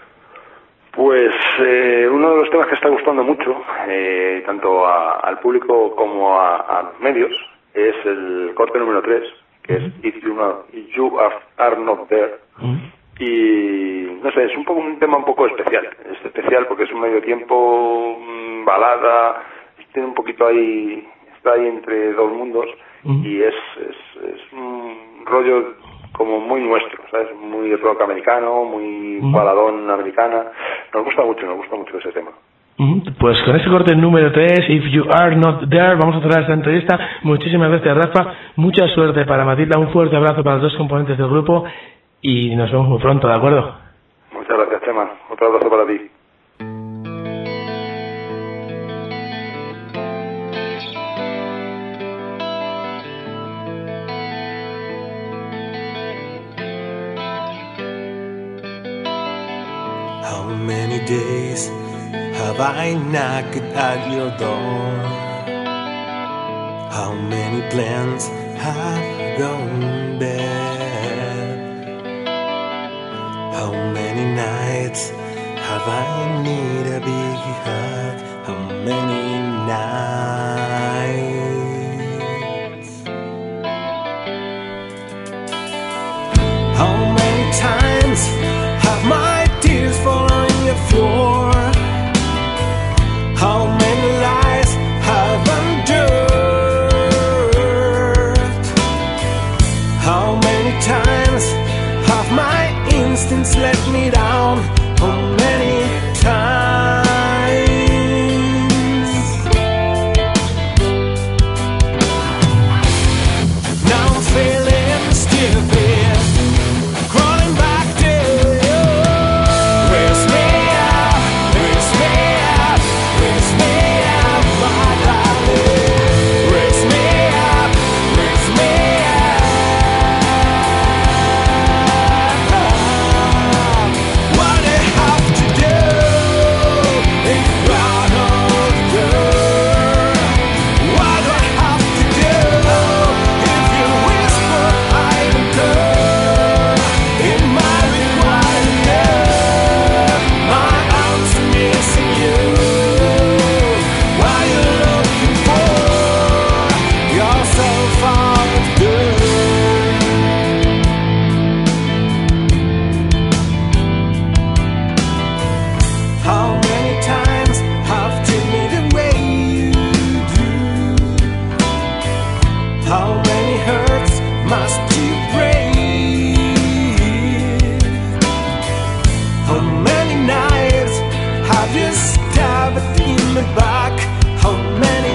Pues eh, uno de los temas que está gustando mucho, eh, tanto a, al público como a, a los medios, es el corte número tres, que es If You, Not, If You Are Not There. Uh-huh. Y no sé, es un poco un tema un poco especial. Es especial porque es un medio tiempo, balada, tiene un poquito ahí, está ahí entre dos mundos, uh-huh. y es, es, es un rollo como muy nuestro, ¿sabes? Muy rock americano, muy uh-huh. baladón americana. Nos gusta mucho, nos gusta mucho ese tema. Pues con este corte número tres, If You Are Not There, vamos a cerrar esta entrevista. Muchísimas gracias, Rafa. Mucha suerte para Matilda. Un fuerte abrazo para los dos componentes del grupo y nos vemos muy pronto, ¿de acuerdo? Muchas gracias, Chema. Otro abrazo para ti. How many days have I knocked at your door? How many plans have gone bad? How many nights have I need a big hug? How many nights? How many times have my tears fallen on your floor? How many lies have endured? How many times have my instincts let me down? How many times? Now I'm feeling stupid, crawling back to you. Raise me up, raise me up, raise me up, my darling. Raise me up, raise me up. What I have to do if you're not there? What do I have to do if you whisper I don't care? In my required love, my arms are missing you. What are you looking for? Yourself out there. How many times have treated me the way you do? How many hurts must you break? How many nights have you stabbed in the back? How many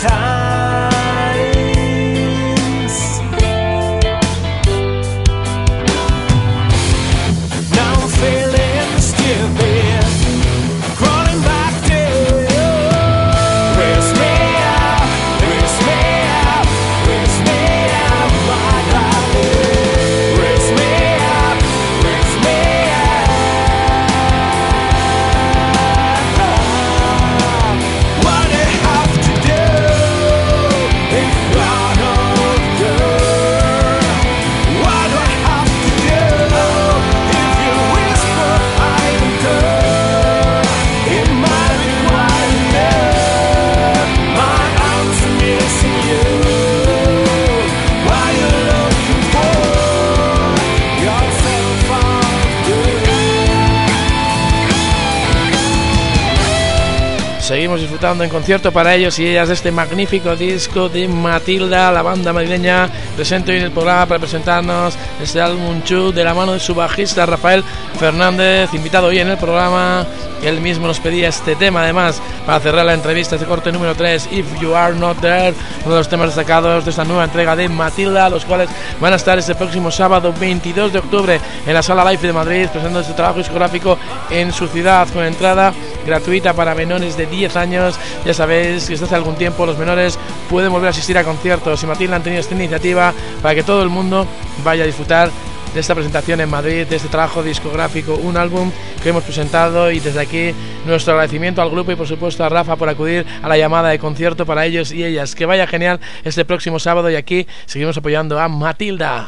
times? Now I'm feeling stupid, crawling back to you. Raise me up, raise me up, raise me up, my darling. Raise me up, raise me up. What I have to do if you're not there? What do I have to do if you whisper I don't care? In my required love, my arms are missing you. What are you looking for? Yourself out there. Seguimos disfrutando en concierto para ellos y ellas de este magnífico disco de Matilda, la banda madrileña presente hoy en el programa para presentarnos este álbum Chu de la mano de su bajista Rafael Fernández, invitado hoy en el programa. Él mismo nos pedía este tema además para cerrar la entrevista, este corte número tres, If You Are Not There, uno de los temas destacados de esta nueva entrega de Matilda, los cuales van a estar este próximo sábado veintidós de octubre en la Sala Life de Madrid presentando este trabajo discográfico en su ciudad con entrada gratuita para menores de diez años. Ya sabéis que desde hace algún tiempo los menores pueden volver a asistir a conciertos y Matilda han tenido esta iniciativa para que todo el mundo vaya a disfrutar de esta presentación en Madrid, de este trabajo discográfico, un álbum que hemos presentado, y desde aquí nuestro agradecimiento al grupo y por supuesto a Rafa por acudir a la llamada de concierto para ellos y ellas. Que vaya genial este próximo sábado y aquí seguimos apoyando a Matilda.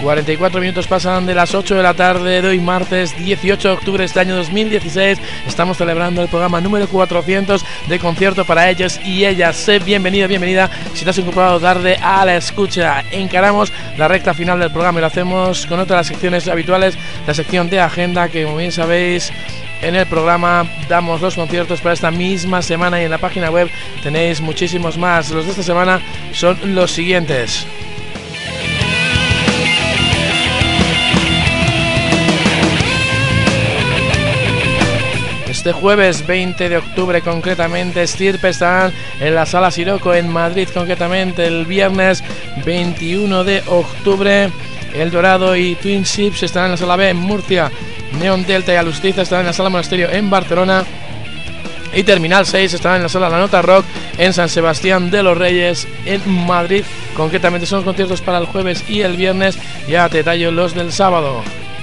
cuarenta y cuatro minutos pasan de las ocho de la tarde de hoy martes dieciocho de octubre de este año dos mil dieciséis. Estamos celebrando el programa número cuatrocientos de Concierto para Ellos y Ellas. Sé bienvenido, bienvenida si te has incorporado tarde a la escucha. Encaramos la recta final del programa y lo hacemos con otra de las secciones habituales, la sección de agenda, que como bien sabéis, en el programa damos los conciertos para esta misma semana y en la página web tenéis muchísimos más. Los de esta semana son los siguientes. Este jueves veinte de octubre, concretamente, Estirpe estarán en la Sala Siroco en Madrid. Concretamente, el viernes veintiuno de octubre, El Dorado y Twin Ships estarán en la Sala B en Murcia. Neon Delta y Alustiza estarán en la Sala Monasterio en Barcelona. Y Terminal seis estarán en la Sala La Nota Rock en San Sebastián de los Reyes en Madrid. Concretamente son los conciertos para el jueves y el viernes. Ya te detallo los del sábado.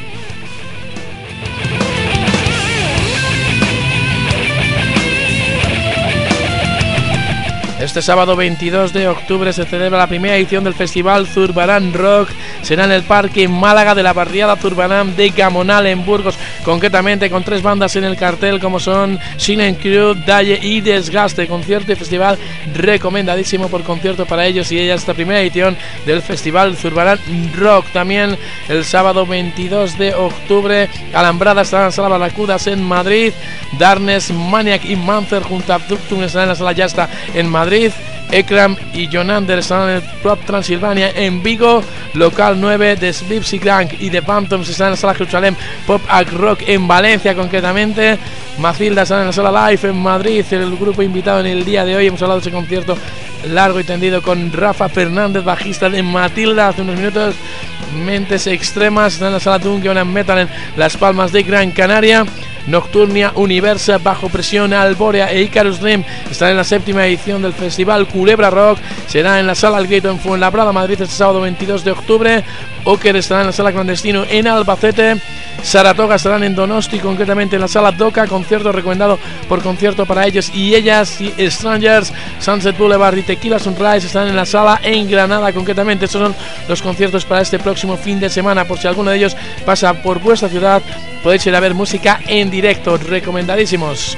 Este sábado veintidós de octubre se celebra la primera edición del Festival Zurbarán Rock. Será en el Parque Málaga de la barriada Zurbarán de Gamonal en Burgos, concretamente con tres bandas en el cartel como son Silent Crew, Dalle y Desgaste. Concierto y festival recomendadísimo por Concierto para Ellos y Ellas, esta primera edición del Festival Zurbarán Rock. También el sábado veintidós de octubre, Alambrada estará en la Sala Barracudas en Madrid. Darkness, Maniac y Mancer junto a Abductum estarán en la Sala Yasta en Madrid. Ekram y Jonander estarán en el Prop Transilvania en Vigo. Local nueve de Slipsy Gang y The Phantoms estarán en la Sala Jerusalén Pop Art Rock en Valencia. Concretamente, Macilda estará en la Sala Live en Madrid. El grupo invitado en el día de hoy, hemos hablado de ese concierto largo y tendido con Rafa Fernández, bajista de Matilda, hace unos minutos. Mentes Extremas están en la Sala Dungeon Metal en Las Palmas de Gran Canaria. Nocturnia, Universa, Bajo Presión, Albórea e Icarus Dream estarán en la séptima edición del Festival Culebra Rock. Será en la Sala Algrito en Fuenlabrada, Madrid, este sábado veintidós de octubre. Oker estará en la Sala Clandestino en Albacete. Saratoga estarán en Donosti, concretamente en la Sala Doca. Concierto recomendado por Concierto para Ellos y Ellas. Y Strangers, Sunset Boulevard y Tequila Sunrise estarán en la Sala en Granada. Concretamente, estos son los conciertos para este próximo fin de semana. Por si alguno de ellos pasa por vuestra ciudad, podéis ir a ver música en directo, recomendadísimos.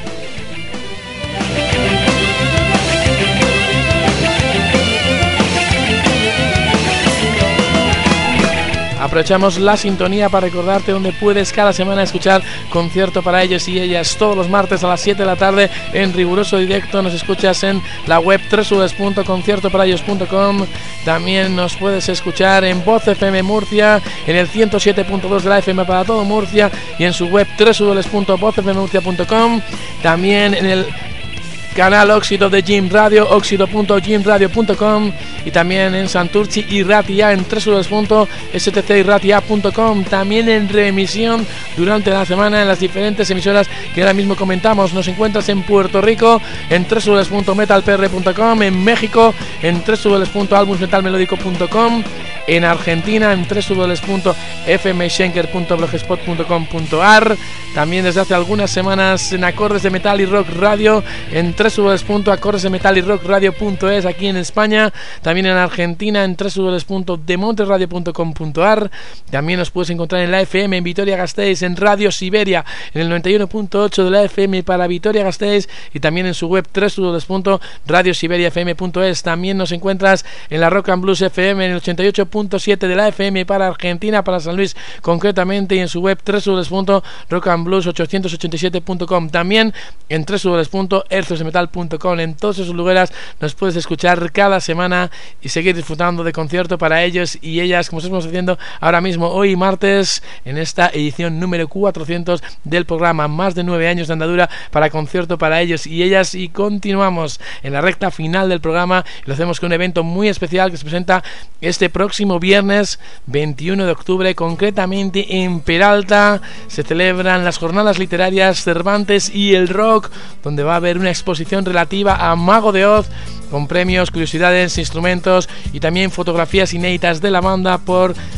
Aprovechamos la sintonía para recordarte donde puedes cada semana escuchar Concierto para Ellos y Ellas. Todos los martes a las siete de la tarde en riguroso directo. Nos escuchas en la web doble u doble u doble u punto concierto para ellos punto com. También nos puedes escuchar en Voz F M Murcia, en el ciento siete punto dos de la F M para todo Murcia y en su web doble u doble u doble u punto voz f m murcia punto com. También en el canal Óxido de Jim Radio, óxido punto jim radio punto com, y también en Santurci y Ratia en doble u doble u doble u punto s t c y ratia punto com. También en reemisión durante la semana en las diferentes emisoras que ahora mismo comentamos. Nos encuentras en Puerto Rico en doble u doble u doble u punto metal p r punto com, en México en doble u doble u doble u punto albums metal melódico punto com, en Argentina en doble u doble u doble u punto f m schenker punto blogspot punto com punto a r. También desde hace algunas semanas en Acordes de Metal y Rock Radio en doble u doble u doble u punto acordes de metal y rock radio punto es aquí en España. También en Argentina en doble u doble u doble u punto demonte radio punto com punto a r. También nos puedes encontrar en la F M en Vitoria-Gasteiz, en Radio Siberia en el noventa y uno punto ocho de la F M para Vitoria-Gasteiz, y también en su web doble u doble u doble u punto radio siberia f m punto es. También nos encuentras en la Rock and Blues F M en el ochenta y ocho punto siete de la F M para Argentina, para San Luis concretamente, y en su web doble u doble u doble u punto rock and blues ochocientos ochenta y siete punto com. También en doble u doble u doble u punto hercios de metal punto com. En todos esos lugares nos puedes escuchar cada semana y seguir disfrutando de Concierto para Ellos y Ellas, como estamos haciendo ahora mismo, hoy martes, en esta edición número cuatrocientos del programa. Más de nueve años de andadura para Concierto para Ellos y Ellas, y continuamos en la recta final del programa. Lo hacemos con un evento muy especial que se presenta este próximo viernes veintiuno de octubre, concretamente en Peralta. Se celebran las jornadas literarias Cervantes y el Rock, donde va a haber una exposición relativa a Mago de Oz, con premios, curiosidades, instrumentos y también fotografías inéditas de la banda por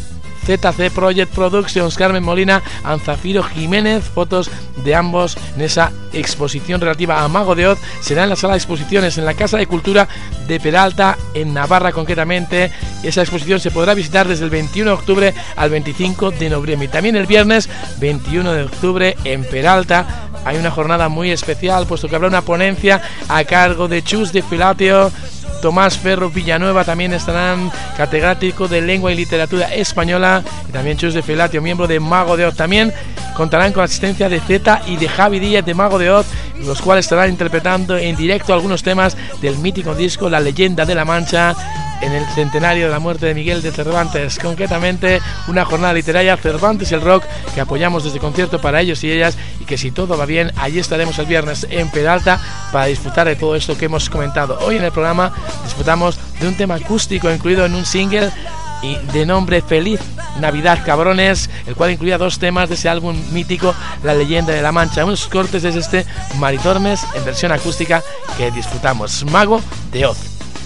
Z C Project Productions, Carmen Molina, Zafiro Jiménez. Fotos de ambos en esa exposición relativa a Mago de Oz. Será en la sala de exposiciones en la Casa de Cultura de Peralta, en Navarra concretamente. Esa exposición se podrá visitar desde el veintiuno de octubre al veinticinco de noviembre. Y también el viernes veintiuno de octubre en Peralta hay una jornada muy especial, puesto que habrá una ponencia a cargo de Chus de Filatio, Tomás Ferro Villanueva, también estarán catedrático de Lengua y Literatura Española, y también Chus de Filatio, miembro de Mago de Oz. También contarán con la asistencia de Z y de Javi Díaz de Mago de Oz, los cuales estarán interpretando en directo algunos temas del mítico disco La Leyenda de la Mancha, en el centenario de la muerte de Miguel de Cervantes. Concretamente, una jornada literaria Cervantes y el rock, que apoyamos desde concierto para ellos y ellas, y que si todo va bien, allí estaremos el viernes en Peralta para disfrutar de todo esto que hemos comentado. Hoy en el programa disfrutamos de un tema acústico incluido en un single y de nombre Feliz Navidad Cabrones, el cual incluía dos temas de ese álbum mítico La Leyenda de la Mancha. Unos cortes es este Maritormes en versión acústica que disfrutamos. Mago de Oz.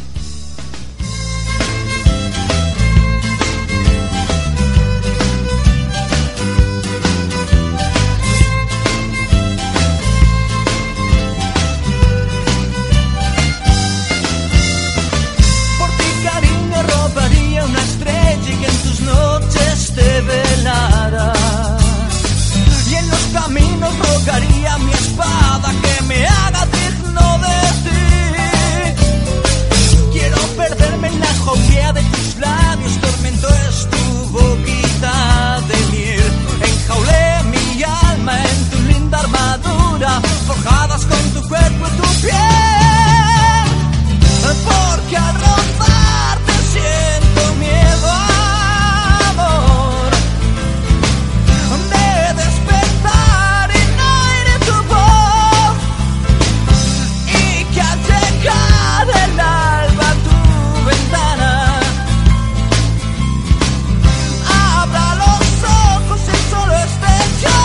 Mi espada que me haga digno de ti. Quiero perderme en la joya de tus labios, tormento es tu boquita de miel. Enjaulé mi alma en tu linda armadura, forjadas con tu cuerpo y tu piel. Porque al rozarte siento miedo, amor. Me despertar y no oiré tu voz, y que al llegar el alba a tu ventana abra los ojos y solo esté yo.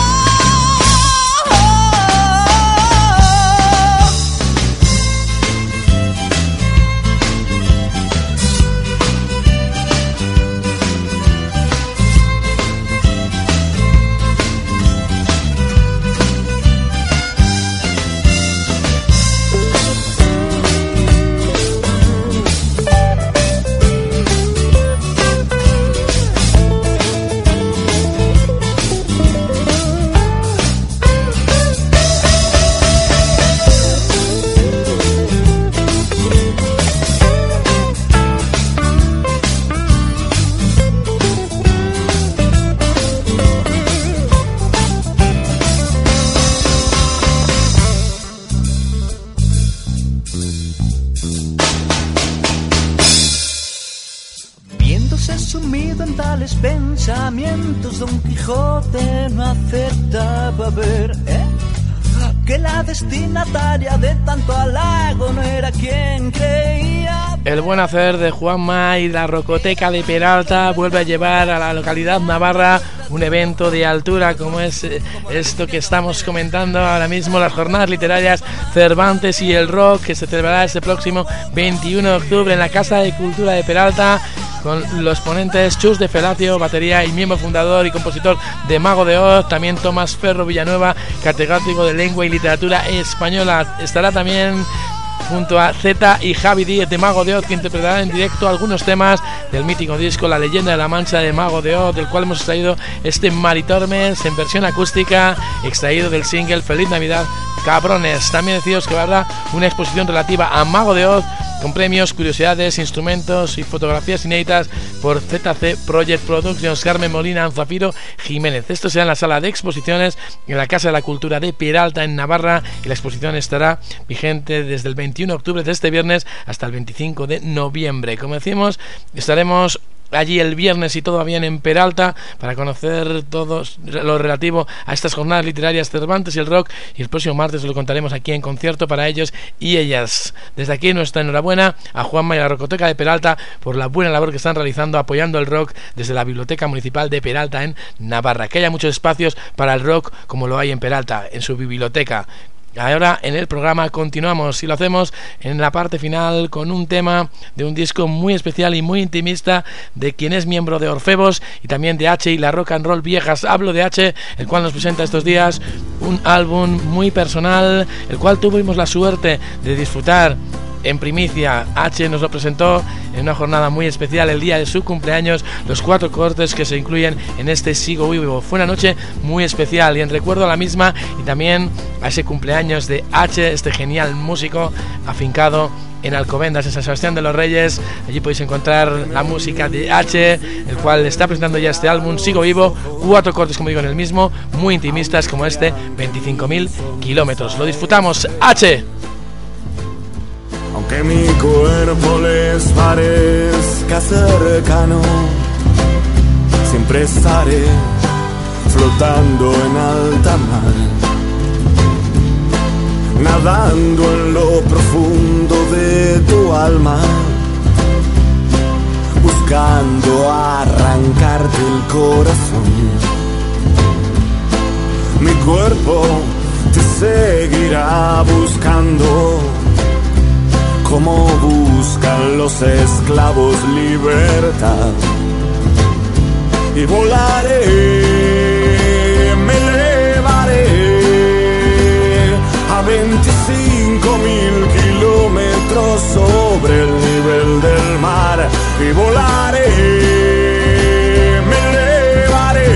Sumido en tales pensamientos, Don Quijote no acertaba a ver, ¿eh? que la destinataria de tanto halago no era quien creía. El buen hacer de Juanma y la Rocoteca de Peralta vuelve a llevar a la localidad navarra un evento de altura como es esto que estamos comentando ahora mismo, las jornadas literarias Cervantes y el rock, que se celebrará este próximo veintiuno de octubre en la Casa de Cultura de Peralta, con los ponentes Chus de Filatio, batería y miembro fundador y compositor de Mago de Oz, también Tomás Ferro Villanueva, catedrático de Lengua y Literatura Española. Estará también junto a Z y Javi Díaz de Mago de Oz, que interpretará en directo algunos temas del mítico disco La Leyenda de la Mancha de Mago de Oz, del cual hemos extraído este Maritormes en versión acústica, extraído del single Feliz Navidad Cabrones. También deciros que habrá una exposición relativa a Mago de Oz, con premios, curiosidades, instrumentos y fotografías inéditas por Z C Project Productions, Carmen Molina, Zafiro Jiménez. Esto será en la sala de exposiciones en la Casa de la Cultura de Peralta, en Navarra, y la exposición estará vigente desde el veintiuno de octubre de este viernes hasta el veinticinco de noviembre. Como decimos, estaremos allí el viernes, y todo va bien, en Peralta, para conocer todo lo relativo a estas jornadas literarias Cervantes y el rock, y el próximo martes lo contaremos aquí en concierto para ellos y ellas. Desde aquí nuestra enhorabuena a Juanma y a la Rocoteca de Peralta por la buena labor que están realizando apoyando el rock desde la Biblioteca Municipal de Peralta en Navarra. Que haya muchos espacios para el rock como lo hay en Peralta, en su biblioteca. Ahora en el programa continuamos y lo hacemos en la parte final con un tema de un disco muy especial y muy intimista de quien es miembro de Orfebos y también de H y la Rock and Roll Viejas. Hablo de H, el cual nos presenta estos días un álbum muy personal, el cual tuvimos la suerte de disfrutar en primicia. H nos lo presentó en una jornada muy especial el día de su cumpleaños, los cuatro cortes que se incluyen en este Sigo Vivo. Fue una noche muy especial y en recuerdo a la misma y también a ese cumpleaños de H, este genial músico afincado en Alcobendas, en San Sebastián de los Reyes. Allí podéis encontrar la música de H, el cual está presentando ya este álbum Sigo Vivo, cuatro cortes como digo en el mismo, muy intimistas como este, veinticinco mil kilómetros. Lo disfrutamos, H. Aunque mi cuerpo les parezca cercano, siempre estaré flotando en alta mar, nadando en lo profundo de tu alma, buscando arrancarte el corazón. Mi cuerpo te seguirá buscando, como buscan los esclavos libertad. Y volaré, me elevaré a veinticinco mil kilómetros sobre el nivel del mar. Y volaré, me elevaré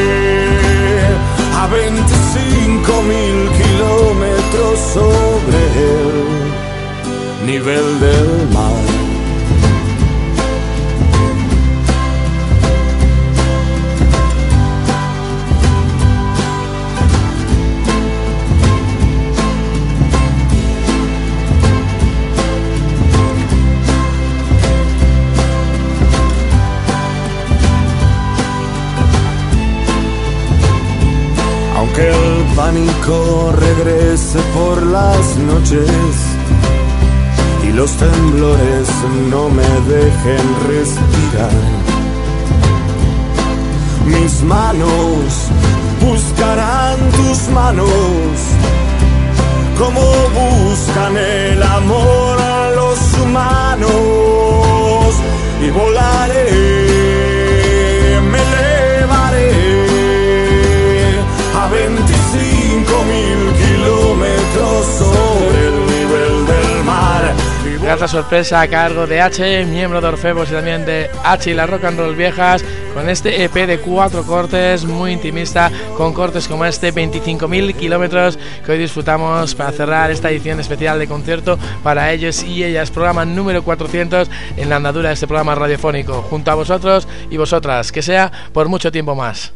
a veinticinco mil kilómetros sobre el nivel del mar. Aunque el pánico regrese por las noches y los temblores no me dejen respirar, mis manos buscarán tus manos, como buscan el amor a los humanos. Y volaré, me elevaré a veinticinco mil kilómetros sobre el nivel del mar. Grata sorpresa a cargo de H, miembro de Orfebos y también de H y la Rock and Roll Viejas, con este E P de cuatro cortes muy intimista, con cortes como este, veinticinco mil kilómetros, que hoy disfrutamos para cerrar esta edición especial de concierto para ellos y ellas, programa número cuatrocientos en la andadura de este programa radiofónico, junto a vosotros y vosotras, que sea por mucho tiempo más.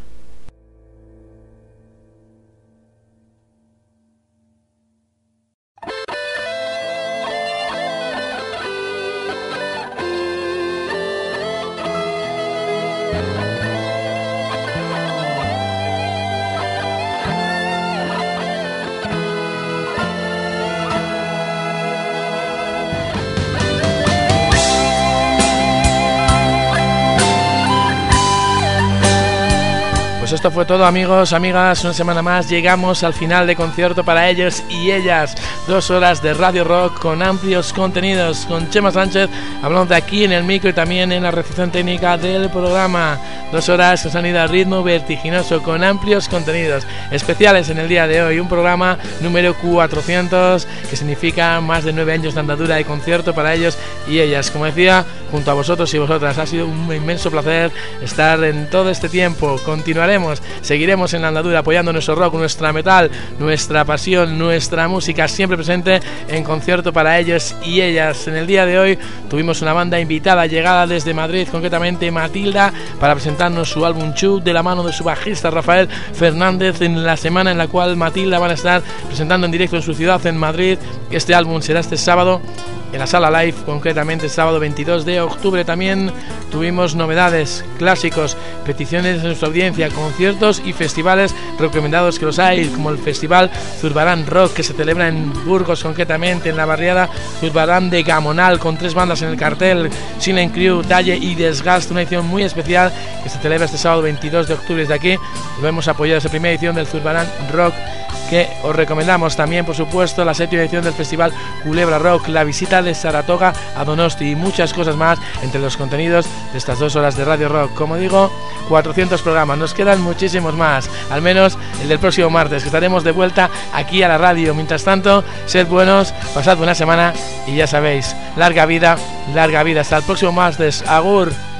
Esto fue todo, amigos, amigas, una semana más llegamos al final de concierto para ellos y ellas, dos horas de Radio Rock con amplios contenidos, con Chema Sánchez hablando de aquí en el micro y también en la recepción técnica del programa, dos horas que se han ido al ritmo vertiginoso con amplios contenidos especiales en el día de hoy, un programa número cuatrocientos que significa más de nueve años de andadura de concierto para ellos y ellas, como decía, junto a vosotros y vosotras. Ha sido un inmenso placer estar en todo este tiempo. Continuaremos, seguiremos en la andadura apoyando nuestro rock, nuestra metal, nuestra pasión, nuestra música siempre presente en concierto para ellos y ellas. En el día de hoy tuvimos una banda invitada llegada desde Madrid, concretamente Matilda, para presentarnos su álbum Chuk de la mano de su bajista Rafael Fernández, en la semana en la cual Matilda van a estar presentando en directo en su ciudad, en Madrid. Este álbum será este sábado en la Sala Live, concretamente el sábado veintidós de octubre. También tuvimos novedades, clásicos, peticiones de nuestra audiencia, conciertos y festivales recomendados que los hay, como el Festival Zurbarán Rock, que se celebra en Burgos, concretamente en la barriada Zurbarán de Gamonal, con tres bandas en el cartel, Silent Crew, Dalle y Desgaste, una edición muy especial que se celebra este sábado veintidós de octubre. Desde aquí lo hemos apoyado, esa primera edición del Zurbarán Rock que os recomendamos también, por supuesto, la séptima edición del Festival Culebra Rock, la visita de Saratoga a Donosti y muchas cosas más entre los contenidos de estas dos horas de Radio Rock. Como digo, cuatrocientos programas, nos quedan muchísimos más, al menos el del próximo martes, que estaremos de vuelta aquí a la radio. Mientras tanto, sed buenos, pasad buena semana y ya sabéis, larga vida, larga vida, hasta el próximo martes. Agur.